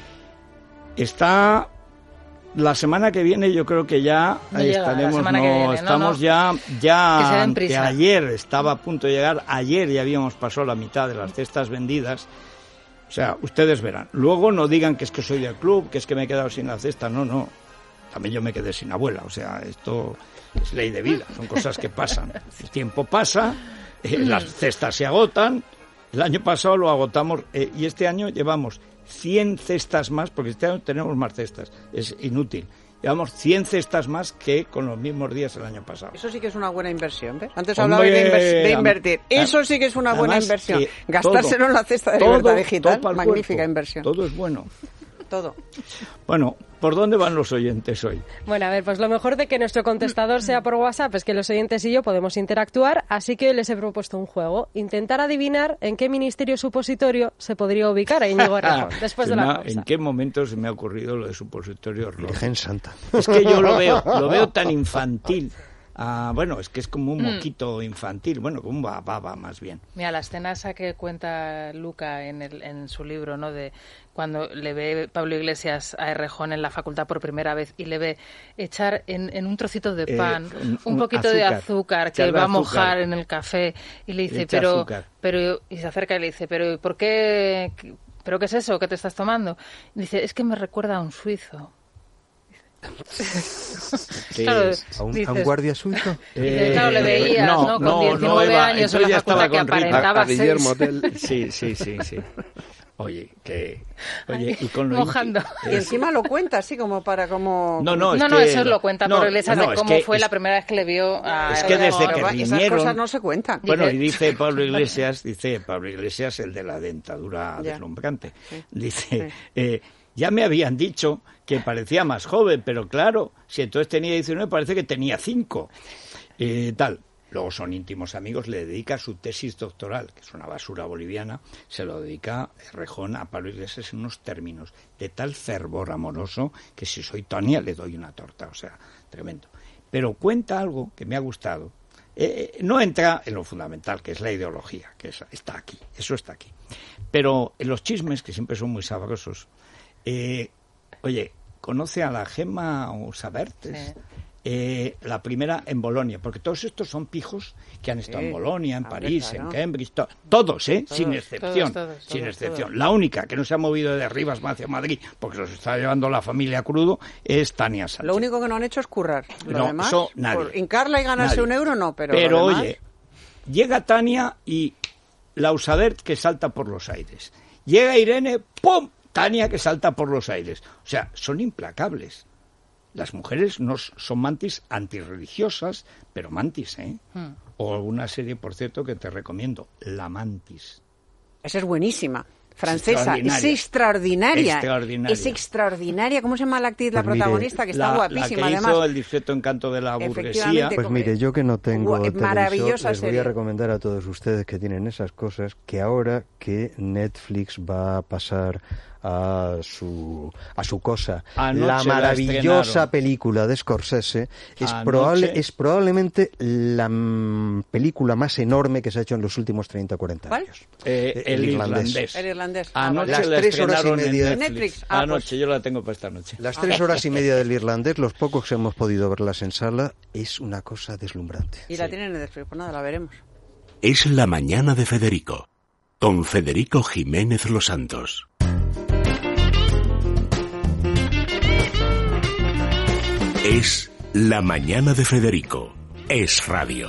C: Está la semana que viene, yo creo que ya
D: no
C: ahí
D: llega,
C: estaremos, no,
D: viene,
C: estamos
D: no, no.
C: ya, ya
D: que
C: de ayer, estaba a punto de llegar, ayer ya habíamos pasado la mitad de las cestas vendidas. O sea, ustedes verán. Luego no digan que es que soy del club, que es que me he quedado sin la cesta, no, no. También yo me quedé sin abuela, o sea, esto es ley de vida, son cosas que pasan. El tiempo pasa, eh, las cestas se agotan, el año pasado lo agotamos eh, y este año llevamos cien cestas más, porque este año tenemos más cestas, es inútil. Llevamos cien cestas más que con los mismos días el año pasado.
F: Eso sí que es una buena inversión, ¿ves? Antes hablabais de, inver- de invertir. Eso sí que es una buena inversión. Gastárselo todo, en la cesta de
C: todo,
F: Libertad Digital,
C: todo
F: magnífica
C: cuerpo,
F: inversión.
C: Todo es bueno.
F: Todo.
C: Bueno, ¿por dónde van los oyentes hoy?
M: Bueno, a ver, pues lo mejor de que nuestro contestador sea por WhatsApp es que los oyentes y yo podemos interactuar, así que les he propuesto un juego. Intentar adivinar en qué ministerio supositorio se podría ubicar a Íñigo Errejón, después de la pausa.
C: ¿En qué momento se me ha ocurrido lo de supositorio rojo?
E: Virgen Santa.
C: Es que yo lo veo, lo veo tan infantil. Ah, bueno, es que es como un moquito mm. infantil, bueno, como un bababa más bien.
D: Mira, la escena esa que cuenta Luca en, el, en su libro, ¿no? De cuando le ve Pablo Iglesias a Errejón en la facultad por primera vez y le ve echar en, en un trocito de pan eh, un, un poquito azúcar, de azúcar que va a mojar azúcar. En el café y le dice, pero, pero, y se acerca y le dice, pero ¿por qué? ¿Pero qué es eso que te estás tomando? Y dice, es que me recuerda a un suizo.
C: Sí.
D: Claro,
E: ¿A un,
D: dices-
E: a un guardia suizo?
C: Eh,
D: claro, le veías, ¿no? Con
C: no,
D: diecinueve
C: no, Eva,
D: años en
C: entonces
D: la
C: ya estaba
D: facultad que
C: con Rita.
D: aparentaba
G: A Guillermo
D: seis.
G: Tell.
C: Sí, sí, sí, sí. Oye, que... Oye, y con lo
D: Mojando.
C: inti-
F: Y encima lo cuenta así como para como...
C: No, no, es
D: No, no,
C: que-
D: eso lo cuenta
C: no,
D: por Iglesias
C: no,
D: de
C: es
D: cómo
C: que
D: fue
C: es-
D: la primera vez que le vio a...
C: Es que desde que
F: Pero esas
C: riñeron...
F: cosas no se cuentan.
C: Bueno,
D: Dice-
C: y dice Pablo Iglesias, dice Pablo Iglesias, el de la dentadura
F: Ya.
C: deslumbrante,
F: Sí.
C: dice,
F: Sí.
C: eh, ya me habían dicho que parecía más joven, pero claro, si entonces tenía diecinueve, parece que tenía cinco. Eh, tal. Luego son íntimos amigos, le dedica su tesis doctoral, que es una basura boliviana, se lo dedica Rejón a Pablo Iglesias en unos términos de tal fervor amoroso que si soy Tonia le doy una torta, o sea, tremendo. Pero cuenta algo que me ha gustado. Eh, eh, no entra en lo fundamental, que es la ideología, que es- está aquí, eso está aquí. Pero en los chismes, que siempre son muy sabrosos, eh, oye, conoce a la Gemma Usabertes,
D: Sí.
C: eh, la primera en Bolonia, porque todos estos son pijos que han estado
F: Sí,
C: en Bolonia, en
F: hombre,
C: París,
F: claro.
C: en Cambridge, to- todos, ¿eh?
F: Todos,
C: sin excepción,
D: todos, todos,
C: sin
D: todos,
C: excepción.
D: todos.
C: La única que no se ha movido de Rivas hacia Madrid, porque los está llevando la familia crudo, es Tania Sánchez.
F: Lo único que no han hecho es currar. Lo
C: No,
F: demás,
C: eso nadie.
F: por hincarla y ganarse
C: Nadie.
F: un euro, no, pero.
C: Pero
F: lo demás-
C: oye, llega Tania y Lausabert que salta por los aires. Llega Irene, ¡pum! Tania que salta por los aires. O sea, son implacables. Las mujeres no s- son mantis antirreligiosas, pero mantis, ¿eh?
D: Hmm.
C: O una serie, por cierto, que te recomiendo, La Mantis.
F: Esa es buenísima. Francesa, es
C: extraordinaria.
F: extraordinaria.
C: Extraordinaria.
F: Es extraordinaria. ¿Cómo se llama la actriz, la
E: Pues mire,
F: protagonista? Que está
C: La-
F: guapísima,
C: la que
F: además.
C: hizo El discreto encanto de la burguesía.
F: Efectivamente.
E: Pues mire, yo que no tengo
F: Gua- maravillosa
E: televisor, les voy
F: serie.
E: a recomendar a todos ustedes que tienen esas cosas que ahora que Netflix va a pasar a su a su cosa,
C: Anoche
E: la
C: la
E: maravillosa
C: estrenaron.
E: película de Scorsese es
C: Anoche.
E: probable es probablemente la mm, película más enorme que se ha hecho en los últimos treinta o cuarenta
F: ¿Cuál?
E: años.
C: Eh,
E: Eh,
C: el
E: el
C: irlandés.
E: irlandés.
F: El irlandés. Ah,
C: Anoche
E: Las
C: la
E: tres horas y
C: estrenaron en
E: media de
C: Netflix.
F: Netflix. Ah,
C: Anoche,
F: pues.
C: yo la tengo para esta noche.
E: Las tres horas y media del irlandés, los pocos que hemos podido verlas en sala, es una cosa deslumbrante.
F: Y la tienen en Netflix. Pues nada, la veremos.
B: Es la mañana de Federico, con Federico Jiménez Los Santos. Es la mañana de Federico. Es radio.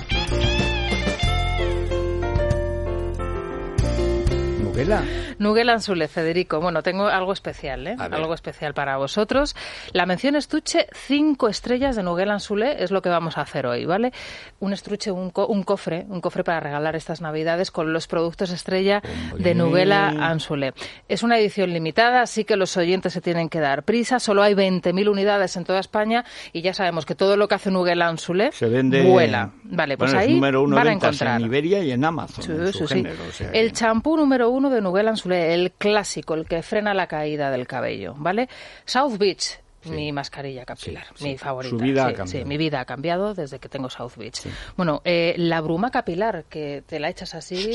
C: Novela.
D: Nuguel Ansule, Federico. Bueno, tengo algo especial, ¿eh?
C: A ver.
D: Algo especial para vosotros. La mención estuche, cinco estrellas de Nuguel Ansule, es lo que vamos a hacer hoy, ¿vale? Un estuche, un, co- un cofre, un cofre para regalar estas Navidades con los productos estrella
C: Hombre.
D: de Nuguela Ansule. Es una edición limitada, así que los oyentes se tienen que dar prisa. Solo hay veinte mil unidades en toda España y ya sabemos que todo lo que hace Nuguela Ansule
C: Se vende.
D: vuela. Vale, pues
C: Bueno, es
D: ahí
C: número uno
D: van
C: de
D: a
C: ventas
D: encontrar.
C: en Iberia y en Amazon.
D: Sí,
C: en
D: sí,
C: su
D: sí.
C: género, o sea
D: El
C: que-
D: champú número uno de Nuguel Ansule, el clásico, el que frena la caída del cabello, ¿vale? South Beach, mi mascarilla capilar,
C: Sí, sí.
D: mi favorita.
C: Su vida ha
D: sí,
C: cambiado.
D: sí, mi vida ha cambiado desde que tengo South Beach. Bueno, eh, la bruma capilar, que te la echas así...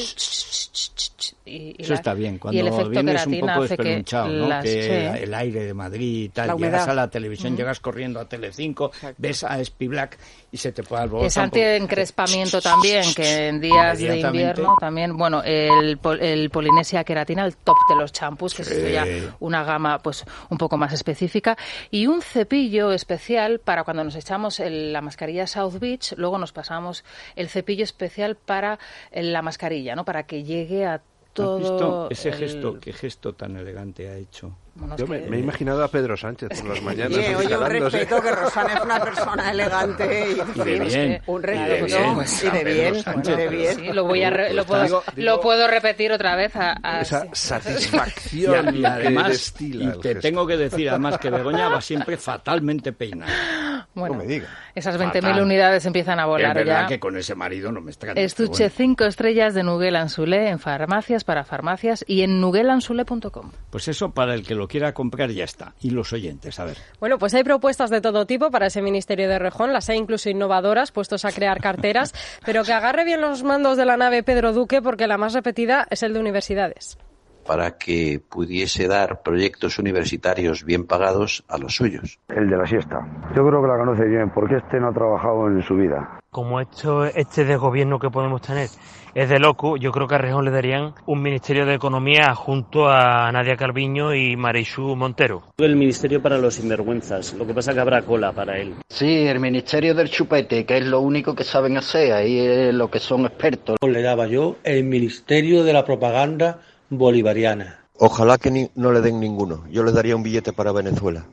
D: Y, y
C: Eso
D: la-
C: está bien,
D: y
C: cuando
D: el efecto
C: vienes un
D: queratina
C: poco
D: hace que
C: espelunchado, ¿no?
D: las-
C: que
D: sí.
C: el aire de Madrid y tal,
F: La
C: llegas
F: humedad.
C: a la televisión, llegas corriendo a Telecinco, ves a Espi Black y se te puede alborotar
D: Es
C: un poco.
D: antiencrespamiento también, que en días de
C: Inmediatamente.
D: invierno también, bueno, el, pol- el Polinesia Queratina, el top de los champús, que
C: Sí.
D: es ya una gama pues un poco más específica, y un cepillo especial para cuando nos echamos el- la mascarilla South Beach, luego nos pasamos el cepillo especial para eh, la mascarilla, ¿no? Para que llegue a todo
C: ¿Has visto ese
D: el-
C: gesto? ¿Qué gesto tan elegante ha hecho?
D: Bueno, es
G: Yo me,
D: que-
G: me he imaginado a Pedro Sánchez por las mañanas.
F: Oye, oye, un
G: instalándose.
F: respeto, que Rosana es una persona elegante y,
C: Y de bien.
F: un
C: y de
F: respeto
C: bien.
F: y de
C: Pedro
F: bien,
C: Sánchez,
F: y de bien.
D: Sí, lo voy a re- lo,
G: Pues
D: puedo,
G: digo-
D: lo puedo repetir otra vez a, a-
G: Esa
D: sí.
G: satisfacción
C: Y, y
G: que
C: además,
G: destila
C: y
G: el
C: te
G: gesto.
C: tengo que decir además que Begoña va siempre fatalmente peinada.
D: Bueno,
E: No me diga.
D: esas veinte mil
C: Fatal.
D: unidades empiezan a
C: Es
D: volar
C: verdad
D: ya.
C: que con ese marido no me extraña.
D: Estuche
C: pero bueno.
D: cinco estrellas de Nuguel Ansule en farmacias, para farmacias y en nuguelansule punto com.
C: Pues eso para el que lo quiera comprar ya está. Y los oyentes, a ver.
M: Bueno, pues hay propuestas de todo tipo para ese Ministerio de Rejón, las hay incluso innovadoras, puestos a crear carteras, pero que agarre bien los mandos de la nave Pedro Duque, porque la más repetida es el de universidades.
N: para que pudiese dar proyectos universitarios bien pagados a los suyos.
O: El de la siesta. Yo creo que la conoce bien, porque este no ha trabajado en su vida.
P: Como esto, este desgobierno que podemos tener es de loco, yo creo que a Rejón le darían un Ministerio de Economía junto a Nadia Calviño y Marichu Montero.
Q: El Ministerio para los Sinvergüenzas, lo que pasa es que habrá cola para él.
R: Sí, el Ministerio del Chupete, que es lo único que saben hacer, ahí es lo que son expertos.
S: Le daba yo el Ministerio de la Propaganda Bolivariana.
T: Ojalá que ni, no le den ninguno, yo le daría un billete para Venezuela.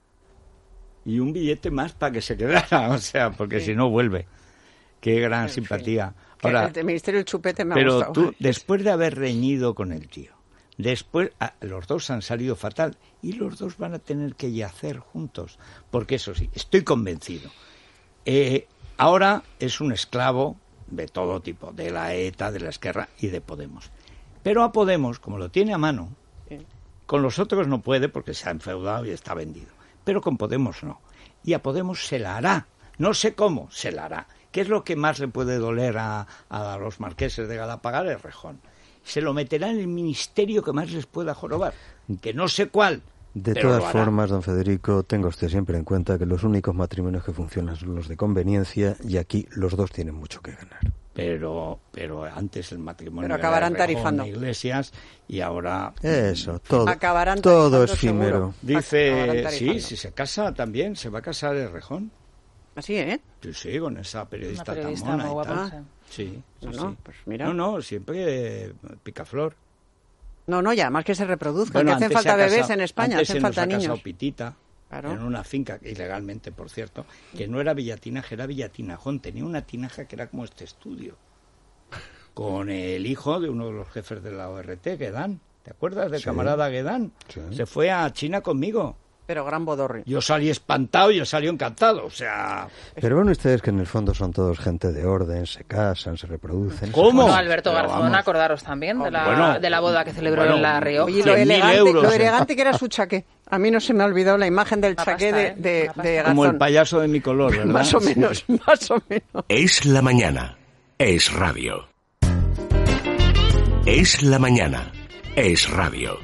C: Y un billete más para que se quedara, o sea, porque sí. Si no vuelve. Qué gran en simpatía.
F: Ahora, el Ministerio del Chupete me ha
C: pero
F: gustado.
C: Tú, después de haber reñido con el tío, después ah, los dos han salido fatal y los dos van a tener que yacer juntos, porque eso sí, estoy convencido. Eh, ahora es un esclavo de todo tipo, de la ETA, de la Esquerra y de Podemos. Pero a Podemos, como lo tiene a mano, sí. Con los otros no puede porque se ha enfeudado y está vendido. Pero con Podemos no. Y a Podemos se la hará. No sé cómo, se la hará. ¿Qué es lo que más le puede doler a, a los marqueses de Galapagar? El Rejón. Se lo meterá en el ministerio que más les pueda jorobar. Que no sé cuál.
E: De
C: pero
E: todas formas, don Federico, tenga usted siempre en cuenta que los únicos matrimonios que funcionan son los de conveniencia y aquí los dos tienen mucho que ganar.
C: Pero pero antes el matrimonio
F: pero acabarán
C: era Rejón,
F: tarifando
C: Iglesias y ahora
E: eso todo
F: acabarán
E: todo efímero.
C: Dice sí, si se casa también se va a casar el Rejón.
F: Así, ¿eh?
C: Sí, sí, con esa periodista,
D: periodista
C: tan mona
D: muy
C: y tal.
D: guapa.
C: Sí, sí,
F: no,
C: sí.
F: No, pues mira.
C: no, no, siempre eh, picaflor.
F: No, no, y además que se reproduzcan,
C: bueno,
F: que hacen falta bebés
C: casado,
F: en España,
C: hacen
F: se falta
C: niños.
F: niños.
C: Pitita, claro. En una finca, ilegalmente, por cierto, que no era villatinaje, era villatinajón. Tenía una tinaja que era como este estudio. Con el hijo de uno de los jefes de la O R T, Guedán. ¿Te acuerdas del sí. camarada Guedán? Sí. Se fue a China conmigo.
F: Pero gran bodorrio.
C: Yo salí espantado y yo salí encantado, o sea...
E: Pero bueno, ustedes que en el fondo son todos gente de orden, se casan, se reproducen...
C: ¿Cómo?
D: Bueno, Alberto Garzón, acordaros también de la,
C: bueno,
D: de la boda que celebró
C: bueno,
D: en La Rioja.
F: Oye, lo elegante, euros, lo elegante que era su chaqué. A mí no se me ha olvidado la imagen del chaqué de, de, de Garzón.
C: Como el payaso de mi color, ¿verdad?
F: Más o menos, más o menos.
B: Es la mañana, es radio. Es la mañana, es radio.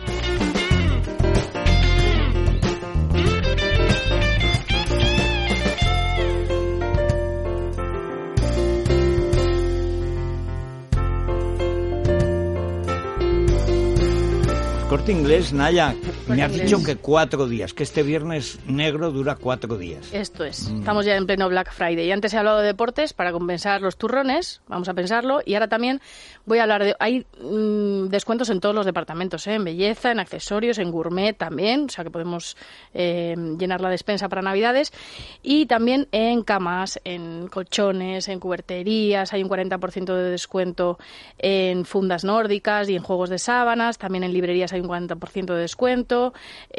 C: Corte Inglés, Naya, me has dicho que cuatro días, que este viernes negro dura cuatro días.
J: Esto es, mm. estamos ya en pleno Black Friday. Y antes he hablado de deportes para compensar los turrones, vamos a pensarlo, y ahora también voy a hablar de... Hay mmm, descuentos en todos los departamentos, ¿eh? En belleza, en accesorios, en gourmet también, o sea que podemos eh, llenar la despensa para Navidades, y también en camas, en colchones, en cuberterías, hay un cuarenta por ciento de descuento en fundas nórdicas y en juegos de sábanas, también en librerías hay un cuarenta por ciento de descuento,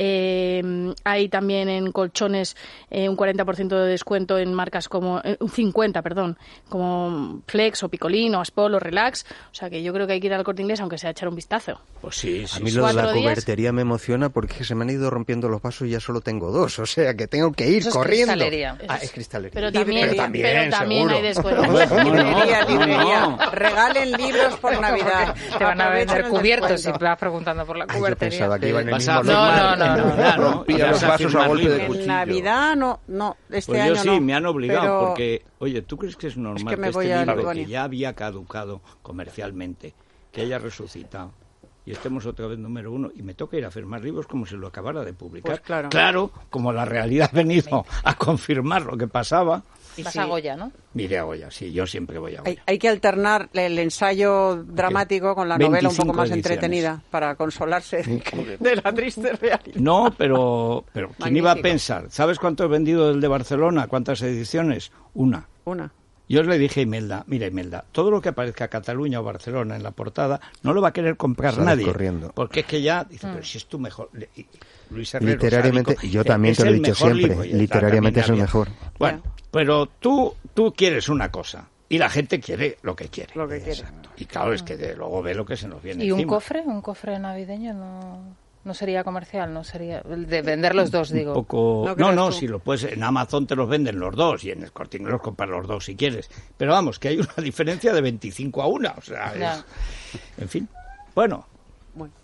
J: eh, hay también en colchones eh, un cuarenta por ciento de descuento en marcas como, eh, un cincuenta, perdón, como Flex o Picolín o Aspol o Relax, o sea que yo creo que hay que ir al Corte Inglés aunque sea echar un vistazo.
C: Pues sí, sí.
E: A mí lo de la cubertería me emociona porque se me han ido rompiendo los vasos y ya solo tengo dos, o sea que tengo que ir
D: Eso
E: corriendo.
D: Es cristalería.
E: Ah, es cristalería.
J: Pero también, pero también,
C: pero
J: también hay descuentos.
F: Librería, librería. Regalen libros por Navidad.
D: Te van a vender cubiertos si vas preguntando por la cubertería.
E: Ay, que iba en el mismo
D: no, no, no, no, no,
G: no. Rompía los vasos a golpe de cuchillo.
F: En Navidad no, no, este
C: pues
F: año
C: yo sí,
F: no,
C: me han obligado
F: pero...
C: porque, oye, ¿tú crees que es normal
F: es que, me
C: que
F: voy
C: este
F: a
C: libro
F: Albania.
C: que ya había caducado comercialmente, que haya resucitado y estemos otra vez número uno y me toca ir a firmar libros como si lo acabara de publicar?
F: Pues claro.
C: Claro, como la realidad ha venido a confirmar lo que pasaba.
D: Y vas sí. a Goya, ¿no?
C: Mire a Goya, sí, yo siempre voy a Goya.
F: Hay, hay que alternar el ensayo dramático okay. con la novela un poco más ediciones. entretenida para consolarse de, de la triste realidad.
C: No, pero, pero ¿quién iba a pensar? ¿Sabes cuánto he vendido el de Barcelona? ¿Cuántas ediciones? Una.
F: Una.
C: Yo le dije a Imelda, mira Imelda, todo lo que aparezca Cataluña o Barcelona en la portada no lo va a querer comprar
E: Sales
C: nadie.
E: Corriendo.
C: Porque es que ya, dice, mm. pero si es tu mejor... Luis Herrero,
E: literariamente,
C: Sádico,
E: yo también te lo he dicho siempre,
C: libro,
E: literariamente es el mejor.
C: Bueno, pero tú, tú quieres una cosa y la gente quiere lo que quiere.
F: Lo que quiere.
C: Exacto. Y claro, es que de, luego ve lo que se nos viene
D: ¿Y
C: encima.
D: un cofre? ¿Un cofre navideño no...? No sería comercial, no sería de vender los dos, digo.
C: Un poco... No, no, no si lo puedes, en Amazon te los venden los dos y en el Corte Inglés los compras los dos si quieres. Pero vamos, que hay una diferencia de veinticinco a una, o sea, es... en fin. Bueno,
F: bueno.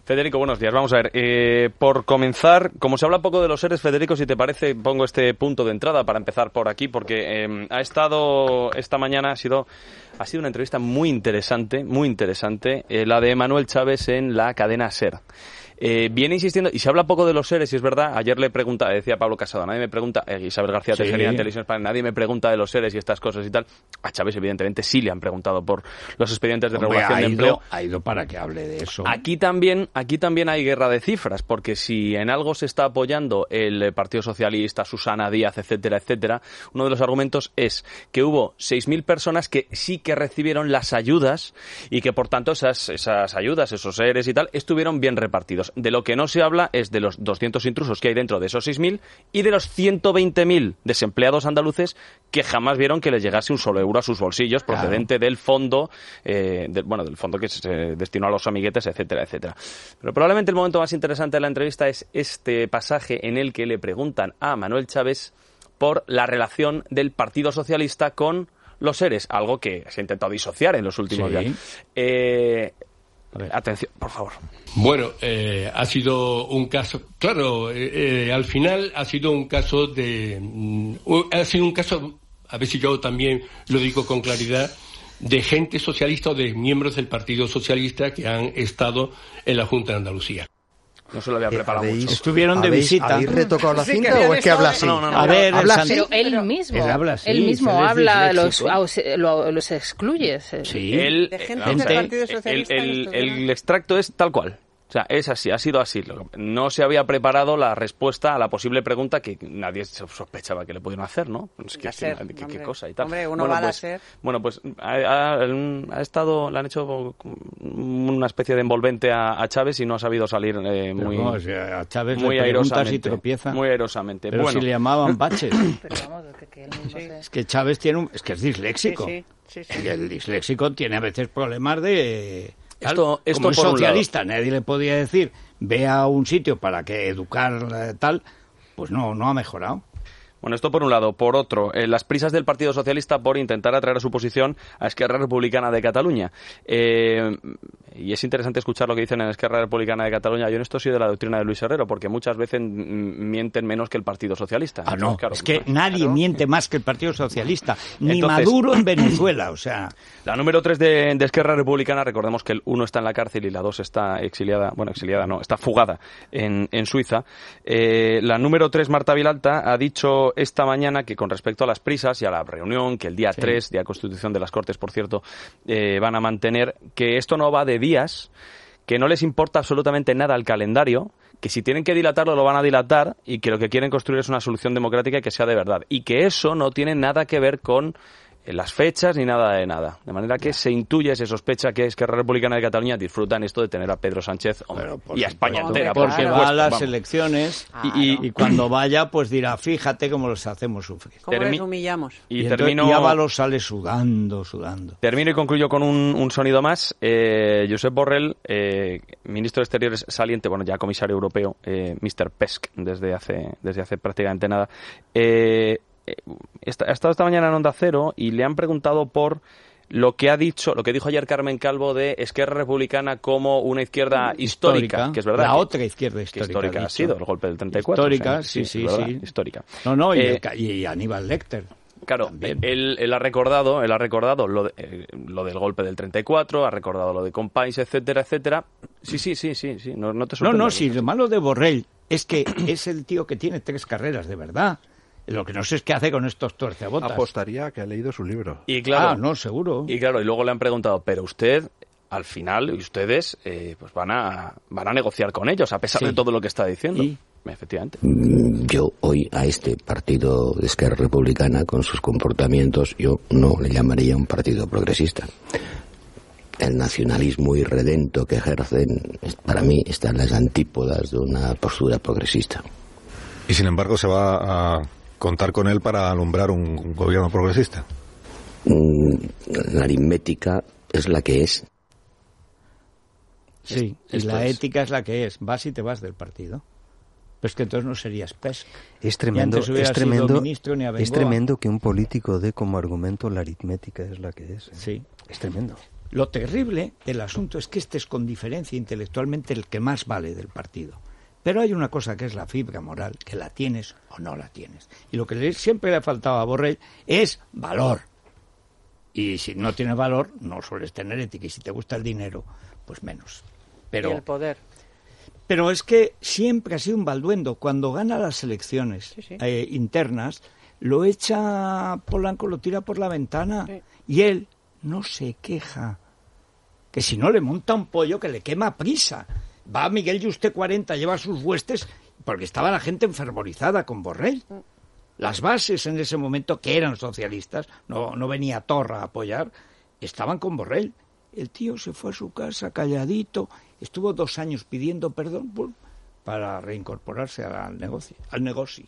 U: Federico, buenos días. Vamos a ver, eh, por comenzar, como se habla poco de los seres, Federico, si te parece, pongo este punto de entrada para empezar por aquí, porque eh, ha estado esta mañana, ha sido, ha sido una entrevista muy interesante, muy interesante, eh, la de Manuel Chaves en la cadena SER. Eh, viene insistiendo, y se habla poco de los seres, y es verdad, ayer le pregunta, decía Pablo Casado, nadie me pregunta, eh, Isabel García
C: Sí.
U: Tejería en Televisión Española, nadie me pregunta de los seres y estas cosas y tal. A Chávez, evidentemente, sí le han preguntado por los expedientes de
C: Hombre,
U: regulación
C: ha
U: de
C: ido,
U: empleo.
C: ha ido para que hable de eso.
U: Aquí también, aquí también hay guerra de cifras, porque si en algo se está apoyando el Partido Socialista, Susana Díaz, etcétera, etcétera, uno de los argumentos es que hubo seis mil personas que sí que recibieron las ayudas y que, por tanto, esas, esas ayudas, esos seres y tal, estuvieron bien repartidos. De lo que no se habla es de los doscientos intrusos que hay dentro de esos seis mil y de los ciento veinte mil desempleados andaluces que jamás vieron que les llegase un solo euro a sus bolsillos procedente claro. del fondo, eh, de, bueno, del fondo que se destinó a los amiguetes, etcétera, etcétera. Pero probablemente el momento más interesante de la entrevista es este pasaje en el que le preguntan a Manuel Chaves por la relación del Partido Socialista con los seres, algo que se ha intentado disociar en los últimos
C: sí.
U: días. Eh, Atención, por favor.
V: Bueno, eh, ha sido un caso, claro, eh, eh, al final ha sido un caso de, mm, ha sido un caso, a ver si yo también lo digo con claridad, de gente socialista o de miembros del Partido Socialista que han estado en la Junta de Andalucía.
U: No se lo había preparado
E: ¿Habéis,
U: mucho.
C: Estuvieron de
E: ¿habéis,
C: visita.
E: ¿Habéis retocado la
F: Sí,
E: cinta
F: que
E: o es que habla así?
U: No, no, no.
C: A ver,
E: habla
C: el
E: así.
D: Pero él mismo,
C: Él habla así,
D: él mismo
C: se les
D: habla, los,
C: disléxico.
D: lo- los excluye. se-
C: Sí.
U: El,
F: De gente
U: vamos a
C: del
U: ver,
F: Partido
U: el,
F: Socialista
U: el-
F: que
U: el
F: estuvieron.
U: extracto es tal cual. O sea, es así, ha sido así. No se había preparado la respuesta a la posible pregunta que nadie sospechaba que le pudieran hacer, ¿no? Es que,
F: La SER,
U: ¿qué, qué-
F: hombre.
U: qué cosa y tal.
F: Hombre, uno
U: bueno,
F: va a la
U: pues,
F: SER.
U: Bueno, pues ha, ha- ha estado, le han hecho una especie de envolvente a, a Chávez y no ha sabido salir eh,
C: Pero
U: muy,
C: no, o sea, a Chávez
U: muy
C: le preguntas
U: airosamente.
C: y tropieza.
U: Muy airosamente.
C: Pero
U: bueno,
C: si le llamaban baches.
D: Pero vamos, que, que él mismo se-
C: Es que Chávez tiene un, es que es disléxico.
F: Sí, sí, sí, sí.
C: Y el disléxico tiene a veces problemas de...
U: Esto- esto
C: como es
U: por un
C: socialista, nadie le podía decir, ve a un sitio para que educar eh, tal, pues no, no ha mejorado.
U: Bueno, esto por un lado. Por otro, eh, las prisas del Partido Socialista por intentar atraer a su posición a Esquerra Republicana de Cataluña. Eh, y es interesante escuchar lo que dicen en Esquerra Republicana de Cataluña. Yo en esto soy de la doctrina de Luis Herrero, porque muchas veces mm, mienten menos que el Partido Socialista.
C: Ah,
U: Entonces,
C: no,
U: claro,
C: es que
U: claro.
C: nadie miente más que el Partido Socialista, ni
U: Entonces-
C: Maduro en Venezuela, o sea...
U: La número tres de, de Esquerra Republicana, recordemos que el uno está en la cárcel y la dos está exiliada, bueno, exiliada no, está fugada en, en Suiza. Eh, la número tres, Marta Vilalta, ha dicho esta mañana que con respecto a las prisas y a la reunión que el día
C: Sí.
U: tres, día de constitución de las Cortes, por cierto, eh, van a mantener, que esto no va de días, que no les importa absolutamente nada el calendario, que si tienen que dilatarlo lo van a dilatar y que lo que quieren construir es una solución democrática y que sea de verdad. Y que eso no tiene nada que ver con eh, las fechas ni nada de nada. De manera que se intuye, se sospecha que Esquerra Republicana de Cataluña disfrutan esto de tener a Pedro Sánchez hombre, y a España
C: Porque
U: entera. por
C: Porque
U: supuesto,
C: va a las
U: vamos.
C: elecciones
U: Y-
C: y, y cuando vaya pues dirá, fíjate cómo los hacemos sufrir.
F: ¿Cómo
U: Termi-
F: les humillamos?
U: Y,
C: Y, entonces,
U: termino...
C: y Ábalos sale sudando, sudando.
U: Termino y concluyo con un, un sonido más. Eh, Josep Borrell, eh, ministro de Exteriores saliente, bueno, ya comisario europeo, eh, mister Pesk, desde hace, desde hace prácticamente nada. Eh, eh, está- ha estado esta mañana en Onda Cero y le han preguntado por lo que ha dicho, lo que dijo ayer Carmen Calvo de Esquerra Republicana como una izquierda histórica,
C: Histórica,
U: que es verdad.
C: la
U: que-
C: otra izquierda
U: que
C: histórica,
U: histórica
C: ha
U: ha
C: dicho.
U: sido el golpe del treinta y cuatro.
C: Histórica,
U: o sea,
C: sí, sí,
U: es verdad,
C: sí.
U: histórica.
C: No, no, y,
U: Eh,
C: el ca- y Aníbal Lecter.
U: Claro, él, él ha recordado, él ha recordado lo, de- eh, lo del golpe del treinta y cuatro, ha recordado lo de Compáis, etcétera, etcétera. Sí, sí, sí, sí, sí, no, no te
C: No,
U: sorprendas.
C: no, si lo malo de Borrell es que es el tío que tiene tres carreras, de verdad. Lo que no sé es qué hace con estos tuercebotas.
G: Apostaría a que ha leído su libro.
U: Y claro,
C: Ah, no, seguro.
U: Y claro, y luego le han preguntado, pero usted, al final, y ustedes, eh, pues van a, van a negociar con ellos, a pesar
C: Sí.
U: de todo lo que está diciendo.
C: ¿Y?
U: Efectivamente.
W: Yo hoy a este partido de Esquerra Republicana, con sus comportamientos, yo no le llamaría un partido progresista. El nacionalismo irredento que ejercen, para mí, está en las antípodas de una postura progresista.
X: Y sin embargo se va a contar con él para alumbrar un, un gobierno progresista.
W: Mm, La aritmética es la que es.
C: Sí, y
W: Esto
C: la
W: es.
C: ética es la que es. Vas y te vas del partido. Pues que entonces no serías Pesk.
E: Es tremendo,
C: Y antes hubieras
E: es tremendo,
C: sido ministro ni
E: es
C: Abengoa.
E: tremendo que un político dé como argumento la aritmética es la que es. ¿eh?
C: Sí.
E: Es tremendo.
C: Lo terrible del asunto es que este es con diferencia intelectualmente el que más vale del partido. Pero hay una cosa que es la fibra moral, que la tienes o no la tienes. Y lo que le, siempre le ha faltado a Borrell es valor. Y si no tienes valor, no sueles tener ética. Y si te gusta el dinero, pues menos. Pero,
F: y el poder.
C: Pero es que siempre ha sido un balduendo. Cuando gana las elecciones sí, sí. Eh, internas, lo echa Polanco, lo tira por la ventana. Sí. Y él no se queja. Que si no le monta un pollo que le quema prisa. Va Miguel Yuste cuarenta, lleva sus huestes, porque estaba la gente enfervorizada con Borrell. Las bases en ese momento, que eran socialistas, no, no venía Torra a apoyar, estaban con Borrell. El tío se fue a su casa calladito, estuvo dos años pidiendo perdón para reincorporarse al negocio. Al negocio.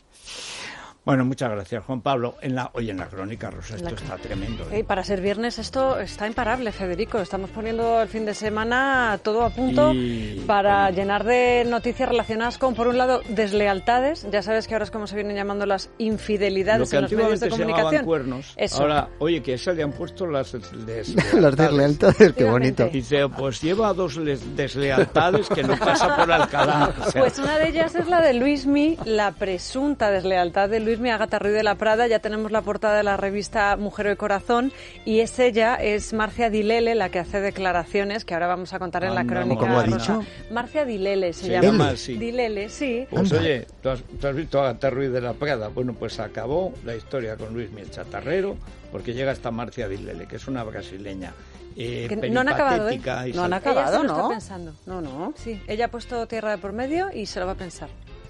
C: Bueno, muchas gracias, Juan Pablo. En la, oye, en la crónica, Rosa, esto la... está tremendo. ¿eh?
M: Hey, para ser viernes esto está imparable, Federico. Estamos poniendo el fin de semana todo a punto y... para bueno. llenar de noticias relacionadas con, por un lado, deslealtades. Ya sabes que ahora es como se vienen llamando las infidelidades en los medios de comunicación.
C: Se llamaban cuernos. Eso. Ahora, oye, que se le han puesto las deslealtades.
E: Las deslealtades, qué bonito.
C: Dice, pues lleva dos deslealtades que no pasa por Alcalá.
M: O sea, pues una de ellas es la de Luismi, la presunta deslealtad de Luismi. Agata Ruiz de la Prada, ya tenemos la portada de la revista Mujer y Corazón, y es ella, es Marcia Dilele, la que hace declaraciones que ahora vamos a contar ah, en la crónica.
E: ¿Cómo ha dicho?
M: Marcia Dilele se, se
C: llama.
M: llama
C: sí.
M: Dilele, sí.
C: Pues oye, ¿tú has, tú has visto a Agata Ruiz de la Prada? Bueno, pues acabó la historia con Luismi el chatarrero, porque llega esta Marcia Dilele, que es una brasileña. Eh,
M: que no han acabado, ¿eh?
F: No han acabado,
M: ella se lo
F: ¿no?
M: está pensando. No, no. Sí, ella ha puesto tierra de por medio y se lo va a pensar.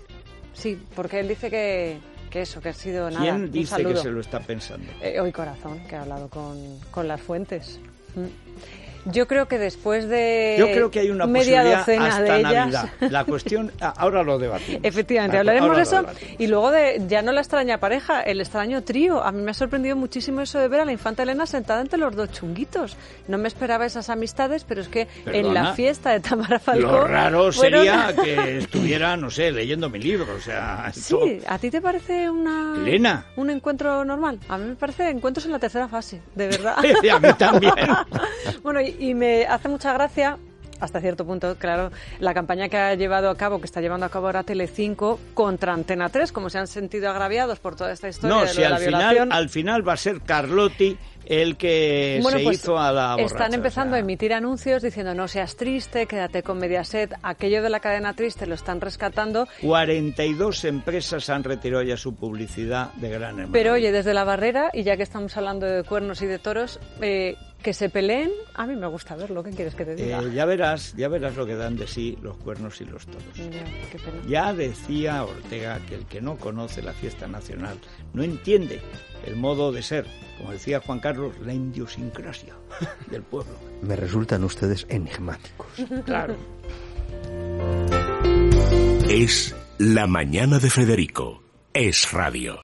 M: Sí, porque él dice que... que eso, que ha sido nada.
C: ¿Quién dice que se lo está pensando?
M: Eh, hoy Corazón, que ha hablado con, con las fuentes. Mm. Yo creo que después de
C: Yo creo que hay una
M: media
C: posibilidad
M: docena
C: hasta
M: de ellas...
C: Navidad. La cuestión, ahora lo debatimos.
M: Efectivamente, hablaremos de eso. Y luego de ya no la extraña pareja, el extraño trío. A mí me ha sorprendido muchísimo eso de ver a la infanta Elena sentada entre los dos chunguitos. No me esperaba esas amistades, pero es que Perdona, en la fiesta de Tamara Falcó...
C: Lo raro
M: fueron...
C: sería que estuviera, no sé, leyendo mi libro. O sea, esto...
M: Sí, ¿a ti te parece una
C: Elena.
M: un encuentro normal? A mí me parece encuentros en la tercera fase, de verdad.
C: A mí también.
M: Bueno, y, y me hace mucha gracia, hasta cierto punto, claro, la campaña que ha llevado a cabo, que está llevando a cabo ahora Telecinco contra Antena tres, como se han sentido agraviados por toda esta historia
C: no,
M: de,
C: si
M: lo de la
C: al
M: violación.
C: Final, al final va a ser Carlotti el que
M: bueno,
C: se
M: pues
C: hizo a la borracha.
M: Están empezando
C: o sea.
M: a emitir anuncios diciendo no seas triste, quédate con Mediaset. Aquello de la cadena triste lo están rescatando.
C: cuarenta y dos empresas han retirado ya su publicidad de Gran Hermano.
M: Pero oye, desde la barrera, y ya que estamos hablando de cuernos y de toros, eh, que se peleen, a mí me gusta verlo. ¿Qué quieres que te diga?
C: Eh, ya verás, ya verás lo que dan de sí los cuernos y los toros.
M: Ya, qué pena.
C: Ya decía Ortega que el que no conoce la fiesta nacional no entiende el modo de ser, como decía Juan Carlos, la idiosincrasia del pueblo.
E: Me resultan ustedes enigmáticos.
C: Claro.
B: Es La Mañana de Federico. Es radio.